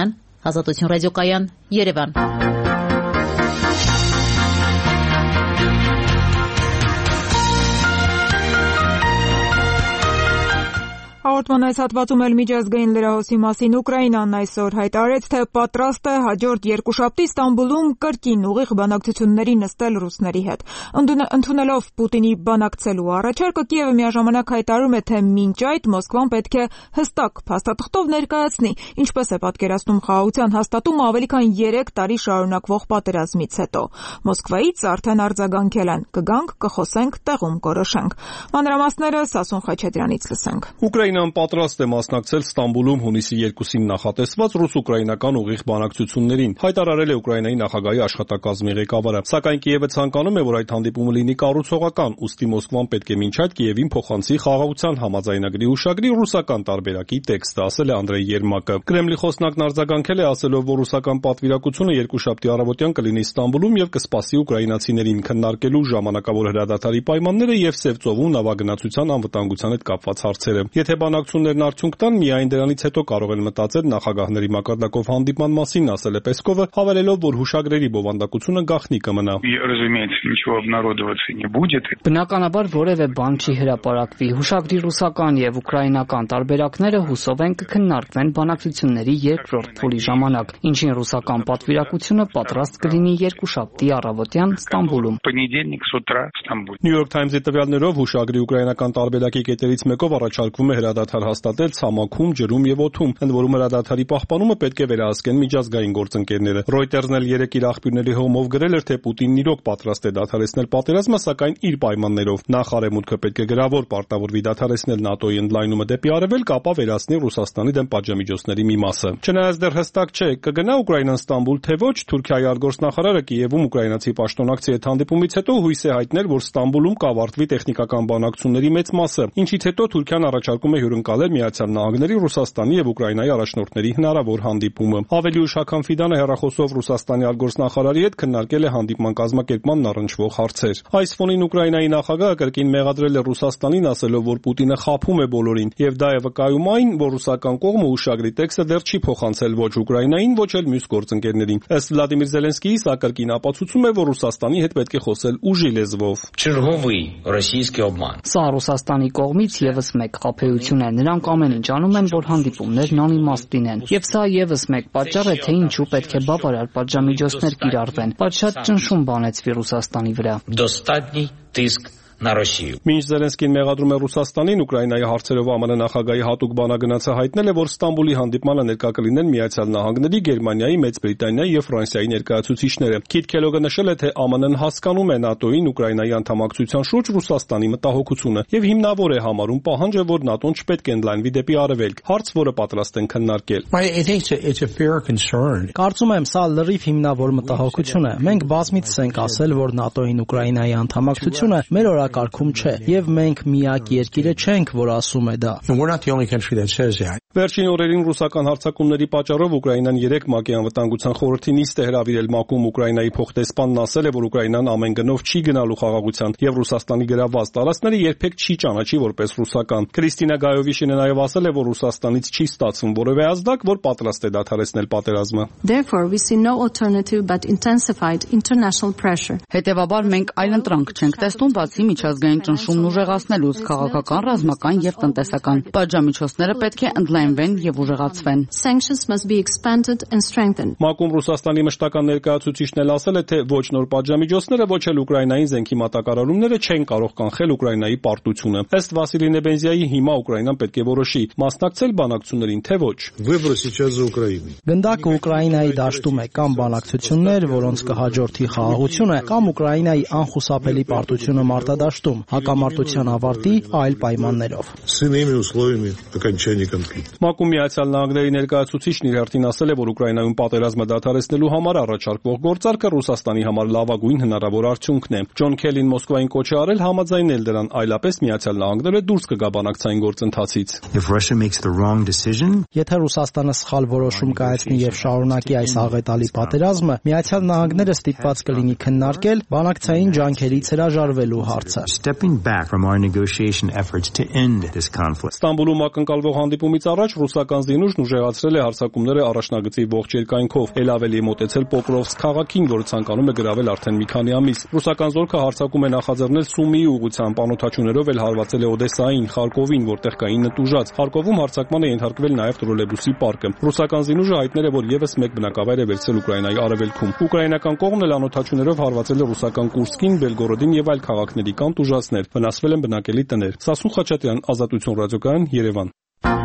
Ազատություն ռադիոկայան, Երևան։ Հաղորդման այս հատվածում էլ միջազգային լրահոսի մասին Ուկրաինան այսօր հայտարարեց, թե պատրաստ է հաջորդ երկուշաբթի Ստամբուլում կրկին ուղիղ բանակցությունների նստել ռուսների հետ։ Ընդունելով Պուտինի բանակցելու առաջարկը, Կիևը միաժամանակ հայտարարում է, թե մինչ այդ Մոսկվան պետք է հստակ փաստաթղթով ներկայացնի, ինչպես է պատկերացնում խաղաղության հաստատումը ավելի քան երեք տարի շարունակվող պատերազմից հետո։ Մոսկվայից արդեն արձագանքել են. կգանք, կխոսենք, տեղում կորոշենք։ Մանրամասները Սասուն Խաչատրյանից լսենք։ Ուկրաինան պատրաստ է մասնակցել Ստամբուլում հունիսի երկուսին նախատեսված ռուս-ուկրաինական ուղիղ բանակցություններին, հայտարարել է Ուկրաինայի նախագահի աշխատակազմի ղեկավարը։ Սակայն Կիևը ցանկանում է, որ այդ հանդիպումը լինի կառուցողական, ուստի Մոսկվան պետք է մինչ այդ Կիևին փոխանցի խաղաղության համաձայնագրի հուշագրի ռուսական տարբերակի տեքստը, ասել է Անդրեյ Երմակը։ Կրեմլի խոսնակն արձագանքել է, ասելով, որ ռուսական պատվիրակությունը երկուշաբթի առավոտյան կլինի Ստամբուլում եւ կսպասի ուկրաինացիներին, քննարկելու ժամանակավոր հրադադարի պայմանները եւ Սևծովում նավագնացության անվտանգության հետ կապված հարցերը։ Եթե բանակցություններն արդյունք տան, միայն դրանից հետո կարող են մտածել նախագահների մակարդակով հանդիպման մասին, ասել է Պեսկովը, հավելելով, որ հուշագրերի բովանդակությունը գաղտնի կմնա։ Բնականաբար որևէ բան չի հրապարակվի։ Հուշագրի ռուսական եւ ուկրաինական տարբերակները հուսով են կքննարկվեն բանակցությունների երկրորդ փուլի ժամանակ, ինչին ռուսական պատվիրակությունը պատրաստ կլինի երկուշաբթի առավոտյան Ստամբուլում։ New York Times-ի տվյալներով հուշագրի ուկրաինական տարբերակի կետերից մեկով առաջարկվում է հրադադար հաստատել ցամաքում, ջրում եւ օդում, ընդ որում հրադադարի պահպանումը պետք է վերահսկեն միջազգային գործընկերները։ Reuters-ն էլ երեք իր աղբյուրների հողմով գրել էր, թե Պուտինն իրոք պատրաստ է դադարեցնել պատերազմը, սակայն իր պայմաններով։ Նախ Արևմուտքը պետք է գրավոր պարտավորվի դադարեցնել ՆԱՏՕ-ի ընդլայնումը դեպի արևելք, ապա վերացնի Ռուսաստանի դեմ պատժամիջոցների մի մասը։ Չնայած դեռ հստակ չէ, կգնա Ուկրաինան Ստամբուլ թե ոչ, Թուրքիայի արտգործնախարարը Կիևում ուկրաինացի պաշտոնակցի հետ հանդիպումից հետո հույս է հայտնել, որ Ստամբուլում կավարտվի տեխնիկական բանակցությունների մեծ մասը, ինչից հետո Թուրքիան առաջարկում է հյուրընկալել Միացյալ Նահանգների, Ռուսաստանի եւ Ուկրաինայի առաջնորդների հնարավոր հանդիպումը։ Ավելի ուշ Հակոբ Ֆիդանը հեռախոսով Ռուսաստանի արտգործնախարարի հետ քննարկել է հանդիպման կազմակերպմանն առնչվող հարցեր։ Այս ֆոնին Ուկրաինայի նախագահը կրկին մեղադրել է Ռուսաստանին, ասելով, որ Պուտինը խաբում է բոլորին, եւ դա է վկայում այն, որ ռուսական կողմը հուշագրի տեքստը դեռ չի փոխանցել ոչ Ուկրաինային, ոչ էլ մյուս գործընկերներին։ Ըստ Վլադիմիր Զելենսկիի, սա կրկին ապացուցում է, որ Ռուսաստանի հետ պետք է խոսել ուժի լեզվով։ Սա Ռուսաստանի կողմից եւս մեկ խաբեություն է։ Նրանք ամեն ինչ անում են, որ հանդիպումներն անիմաստ լինեն։ Եվ սա եւս մեկ պատճառ է, թե ինչու պետք է բավարար պատժամիջոցներ կիրառվեն։ Բայց շատ ճնշում բանեցվի Ռուսաստանի վրա։ Մինչ Զելենսկին մեղադրում է Ռուսաստանին, Ուկրաինայի հարցերով ԱՄՆ նախագահի հատուկ բանագնացը հայտնել է, որ Ստամբուլի հանդիպմանը ներկա կլինեն Միացյալ Նահանգների, Գերմանիայի, Մեծ Բրիտանիայի եւ Ֆրանսիայի ներկայացուցիչները։ Քիթ Քելոգը նշել է, թե ԱՄՆ-ն հասկանում է ՆԱՏՕ-ին Ուկրաինայի անդամակցության շուրջ Ռուսաստանի մտահոգությունը եւ հիմնավոր է համարում պահանջը, որ ՆԱՏՕ-ն չպետք է ընդլայնվի դեպի արևելք, հարց, որը պատրաստ են քննարկել։ Կարծում եմ, սա լրիվ հիմնավոր մտահոգություն է։ Մենք բազմիցս ենք ասել, որ ՆԱՏՕ-ին Ուկրաինայի անդամակցությունը մեր օրակարգում չէ, եւ մենք միակ երկիրը չենք, որ ասում է դա։ Վերջին օրերին ռուսական հարձակումների պատճառով Ուկրաինան երեք ՄԱԿ-ի անվտանգության խորհրդի նիստ է հրավիրել ՄԱԿ-ում։ Ուկրաինայի փոխտեսպանն ասել է, որ Ուկրաինան ամեն գնով չի գնալու խաղաղության եւ Ռուսաստանի գրաված տարածքները երբեք չի ճանաչի որպես ռուսական։ Կրիստինա Գայովիշինը նաեւ ասել է, որ Ռուսաստանից չի ստացվում որևէ ազդակ, որ պատրաստ է դադարեցնել պատերազմը։ Հետևաբար մենք այլընտրանք չենք տեսնում, բացի միջազգային ճնշումն ուժեղացնելուց, քաղաքական, ռազմական եւ տնտեսական։ Պատժամիջոցները պետք է ընդլայնվեն եւ ուժեղացվեն։ ՄԱԿ-ում Ռուսաստանի մշտական ներկայացուցիչն էլ ասել է, թե ոչ նոր պատժամիջոցները, ոչ էլ Ուկրաինային զենքի մատակարարումները չեն կարող կանխել Ուկրաինայի պարտությունը։ Ըստ Վասիլի Նեբենզիայի, հիմա Ուկրաինան պետք է որոշի՝ մասնակցել բանակցություններին, թե ոչ։ Գնդակը Ուկրաինայի դաշտում է, կամ բանակցություններ, որոնց կհաջորդի խաղաղությունը, կամ Ուկրաինայի անխուսափելի պարտությունը մարտադաշտում, հակամարտության ավարտի այլ պայմաններով։ ՄԱԿ-ում Միացյալ Նահանգների ներկայացուցիչն իր հերթին ասել է, որ Ուկրաինայում պատերազմը դադարեցնելու համար առաջարկվող գործարքը Ռուսաստանի համար լավագույն հնարավոր արդյունքն է։ Ջոն Քելին Մոսկվային կոչ է արել համաձայնել դրան, այլապես Միացյալ Նահանգները դուրս կգա բանակցային գործընթացից։ Եթե Ռուսաստանը սխալ որոշում կայացնի եւ շարունակի այս աղետալի պատերազմը, Միացյալ Նահանգները ստիպված կլինի քննարկել բանակցային ջանքերից հրաժարվելու հարցը։ հարցը։ Ստամբուլում ակնկալվող հանդիպումից առաջ ռուսական զինուժն ուժեղացրել է հարձակումները առաջնագծի ողջ երկայնքով, էլ ավելի մոտեցել Պոկրովսկ քաղաքին, որը ցանկանում է գրավել արդեն մի քանի ամիս։ Ռուսական զորքը հարձակում է նախաձեռնել Սումիի ուղղությամբ, անօդաչուներով էլ հարվածել է Օդեսային, Խարկովին, որտեղ կա ինը տուժած։ Խարկովում հարձակման է ենթարկվել նաև տրոլեյբուսի պարկը։ Ռուսական զինուժը հայտնել է, որ եւս մեկ բնակավայր է վերցրել Ուկրաինայի արևելքում։ Ուկրաինական կողմն էլ անօդաչուներով հարվածել է ռուսական Կուրսկին, Բելգորոդին եւ այլ քաղաքների, կան տուժածներ, վնասվել են բնակելի տներ։ Սասուն Խաչատրյան, Ազատություն ռադիոկայան, Երևան։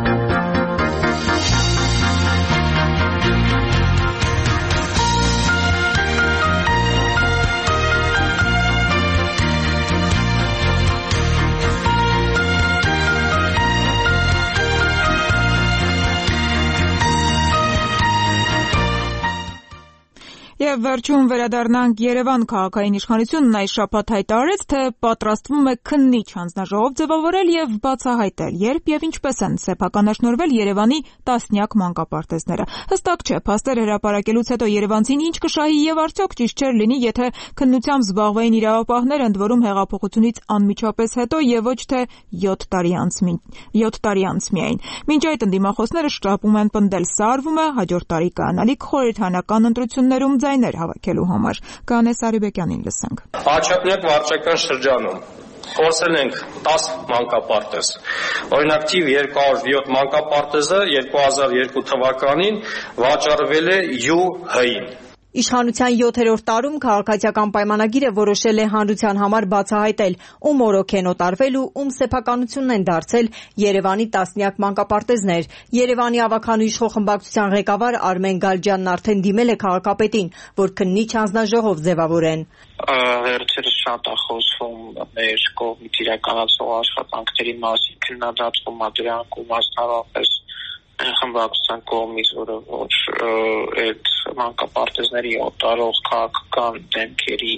Եվ վերջում վերադառնանք Երևան քաղաքային իշխանությունն այս շաբաթ հայտարարեց, թե պատրաստվում է քննիչ հանձնաժողով ձևավորել եւ բացահայտել, երբ եւ ինչպես են սեփականաշնորհվել Երևանի տասնյակ մանկապարտեզները։ Հստակ չէ, փաստեր հրապարակելուց հետո երևանցին ինչ կշահի եւ արդյոք ճիշտ չէր լինի, եթե քննությամբ զբաղվեին իրավապահներ, ընդ որում հեղափոխությունից անմիջապես հետո եւ ոչ թե յոթ տարի անց յոթ տարի անց միայն։ Մինչ այդ ընդդիմախոսները շտապում են պնդել, սարվում է հաջորդ տարի կանալիք խորհրդանական ընտրություններում ձայներ հավաքելու համար։ Կանե Սարիբեկյանին լսենք։ Աջափնյակ վարչական շրջանում խոսել ենք տասը մանկապարտեզ։ Օրինակ թիվ երկու հարյուր յոթ մանկապարտեզը երկու հազար երկու թվականին վաճառվել է յու հ-ին։ Իշխանության յոթերորդ տարում քաղաքացիական պայմանագիրը որոշել է հանրության համար բացահայտել, ում օրոք են օտարվել ու ում սեփականությունն են դարձել Երևանի տասնյակ մանկապարտեզներ։ Երևանի ավագանու իշխող խմբակցության ղեկավար Արմեն Գալջյանն արդեն դիմել է քաղաքապետին, որ քննիչ հանձնաժողով ձևավորեն։ Վերջերս շատ է խոսվում մեր կողմից իրականացող աշխատանքների մասին, քննադատվում է դրանք ու մասնավորապես խմբակցության կողմից, որը ոչ այդ մանկապարտեզների օտարող քաղաքական դեմքերի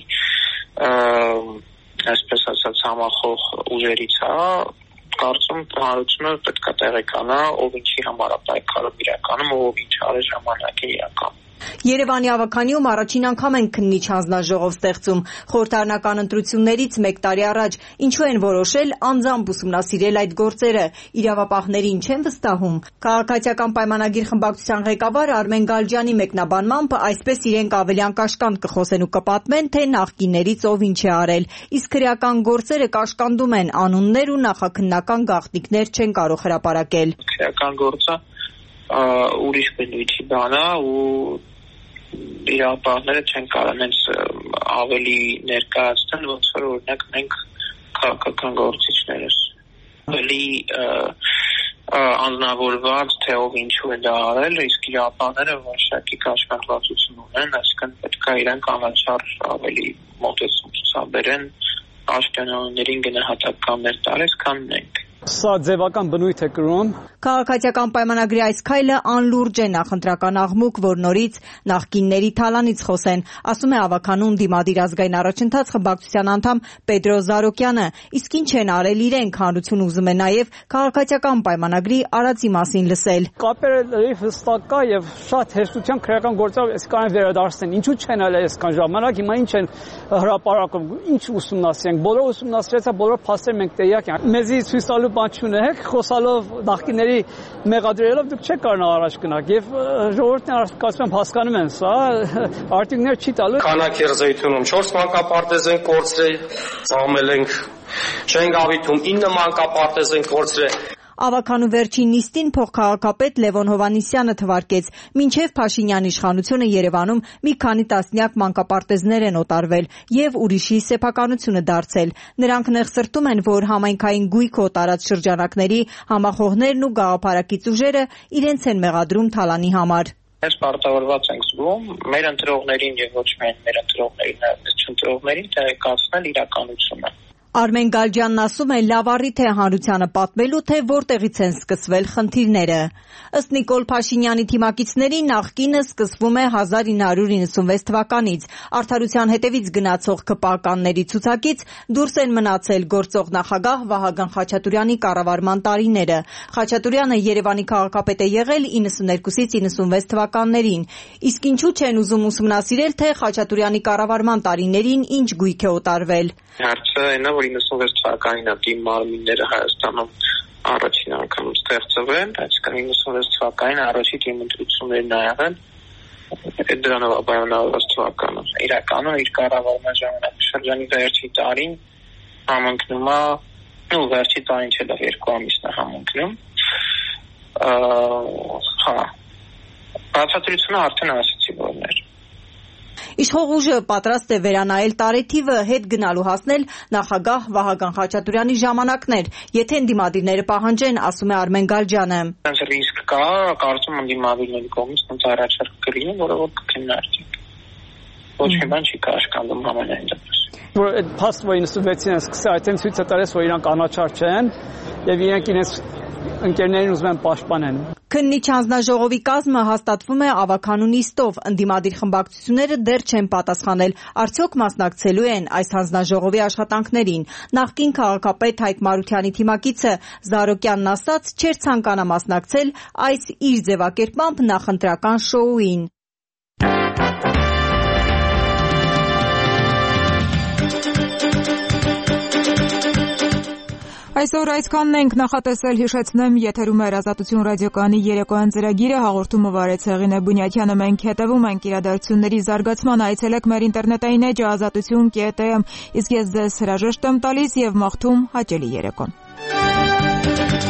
այսպես ասած համախոհ ուժերից է, կարծում հանրությունը պետք է տեղեկանա, ով ինչի համար է պայքարում իրականում, ով ինչ արել ժամանակի իրականում։ Երևանի ավագանիում առաջին անգամ են քննիչ հանձնաժողով ստեղծում։ Խորհրդարանական ընտրություններից մեկ տարի առաջ ինչու են որոշել անձամբ ուսումնասիրել այդ գործերը, իրավապահներին չեն վստահում։ Քաղաքացիական պայմանագիր խմբակցության ղեկավար Արմեն Գալջյանի մեկնաբանմամբ այսպես իրենք ավելի անկաշկանդ կխոսեն ու կպատմեն, թե նախկիններից ով ինչ է արել, իսկ քրեական գործերը կաշկանդում են, անուններ ու նախաքննական գաղտնիքներ չեն կարող հրապարակել։ Քրեական գործը ուրիշ բնույթի բան է ու իրավապահները չեն կարող հենց ավելի ներկայացնել, ոնց որ օրինակ մենք քաղաքական գործիչներս։ Ավելի անձնավորված, թե ով ինչու է դա արել, իսկ իրավապահները որոշակի կաշկանդվածություն ունեն, այսինքն պետք է իրանք անաչառ ավելի մոտեցում ցուցաբերեն, աշտանաներին գնահատականներ տալիս, քան մենք։ Սա ձևական բնույթ է կրում։ Քաղաքացիական պայմանագրի այս քայլը անլուրջ է նախընտրական աղմուկ, որ նորից նախկինների թալանից խոսեն, ասում է ավագանուն դիմադիր ազգային առաջընթաց խմբակցության անդամ Պետրո Զարոկյանը, իսկ ինչ են արել իրենք, հանրություն ուզում է նաև քաղաքացիական պայմանագրի արածի մասին լսել։ Կապերը լրիվ հստակ կա եւ շատ հեշտությամբ քրեական գործով այս կանեն վերադարձնեն։ Ինչու չեն արել այսքան ժամանակ, հիմա ինչ են հրապարակում, ինչ ուսումնասիրենք, բոլոր ուսումնասիրեցա, բոլոր փաստեր մենք տեղյակ ենք։ Մեզի ցույց տալու բան չունեք, խոսալով նախկիների մեղադրելով դուք չեք կարող առաջ գնալ եւ ժողովուրդն արդյունքում հասկանում են սա, արդյունքներ չի տալու։ Քանակ Երզեյթունում չորս մանկապարտեզ են կորցրել, ծամել ենք, Շենգավիթում ինը մանկապարտեզ են կորցրել։ Ավագանու վերջին նիստին փոխքաղաքապետ Լևոն Հովհաննիսյանը թվարկեց, մինչև Փաշինյան իշխանությունը Երևանում մի քանի տասնյակ մանկապարտեզներ են օտարվել եւ ուրիշի սեփականությունը դարձել։ Նրանք նեղսրտում են, որ համայնքային գույք օտարած շրջանակների համախոհներն ու գաղափարակից ուժերը իրենց են մեղադրում թալանի համար։ Ես պարտավորված ենք զգում մեր ընտրողներին եւ ոչ միայն մեր ընտրողներին, այլ չընտրողներին տեղեկացնել իրականությունը։ Արմեն Գալջյանն ասում է, լավ առիթ է հանրությանը պատմելու, թե որտեղից են սկսվել խնդիրները։ Ըստ Նիկոլ Փաշինյանի թիմակիցների նախկինը սկսվում է հազար ինը հարյուր իննսունվեց թվականից։ Արդարության հետևից գնացող քպականների ցուցակից դուրս են մնացել գործող նախագահ Վահագն Խաչատուրյանի կառավարման տարիները։ Խաչատուրյանը Երևանի քաղաքապետ է եղել իննսուններկուսից իննսունվեց թվականներին։ Իսկ ինչու չեն ուզում ուսումնասիրել, թե Խաչատուրյանի կառավարման տարիներին ինչ գույք է օտարվել։ Հարցը այն է, որ իննսունվեց թվականին ակտիվ մարմինները Հայաստանում առաջին անգամ ստեղծվել, այսինքն իննսունվեց թվականին առաջին դիմադրություններն ա եղել դրանով ապայոնավորված թվականը։ Իրականում իր կառավարման ժամանակաշրջանի վերջի տարին համընկնում է, ու վերջի տարին չէ, լավ երկու ամիսն է համընկնում։ Հա, բացատրությունը արդեն ասացի որն էր։ Իշխող ուժը պատրաստ է վերանայել տարեթիվը հետ գնալու հասնել նախագահ Վահագն Խաչատուրյանի ժամանակներ, եթե ընդդիմադիրները պահանջեն, ասում է Արմեն Գալջյանը։ Այս ռիսկ կա, կարծում եմ ընդդիմադիրների կողմից ոնց առաջարկ կլինի, որը որ կքննարկվի։ Ոչ մի բան չի կաշկանդում համենայն դեպս։ Որ այդ փաստը իննսունվեցին է սկսել, այդտեղ ցույց է տալիս, որ իրանք անաչառ չեն եւ իրենք իրենց ընկերներին ուզում են պաշտպանեն։ Քննիչ հանձնաժողովի կազմը հաստատվում է ավագանու նիստով, ընդդիմադիր խմբակցությունները դեռ չեն պատասխանել, արդյոք մասնակցելու են այս հանձնաժողովի աշխատանքներին։ Նախկին քաղաքապետ Հայկ Մարությանի թիմակիցը Զարոկյանն ասաց, չէր ցանկանա մասնակցել այս իր ձևակերպմամբ նախընտրական շոուին։ Այսօր այսքանն ենք նախատեսել, հիշեցնեմ, եթերում է Ազատություն ռադիոկայանի երեկոյան ծրագիրը, հաղորդումը վարեց Հեղինե Բունյաթյանը, մենք հետևում ենք իրադարձությունների զարգացման, այցելեք մեր ինտերնետային էջը ազատություն կետ եմ, իսկ ես ձեզ հրաժեշտ եմ տալիս եւ մաղթում հաճելի երեկո։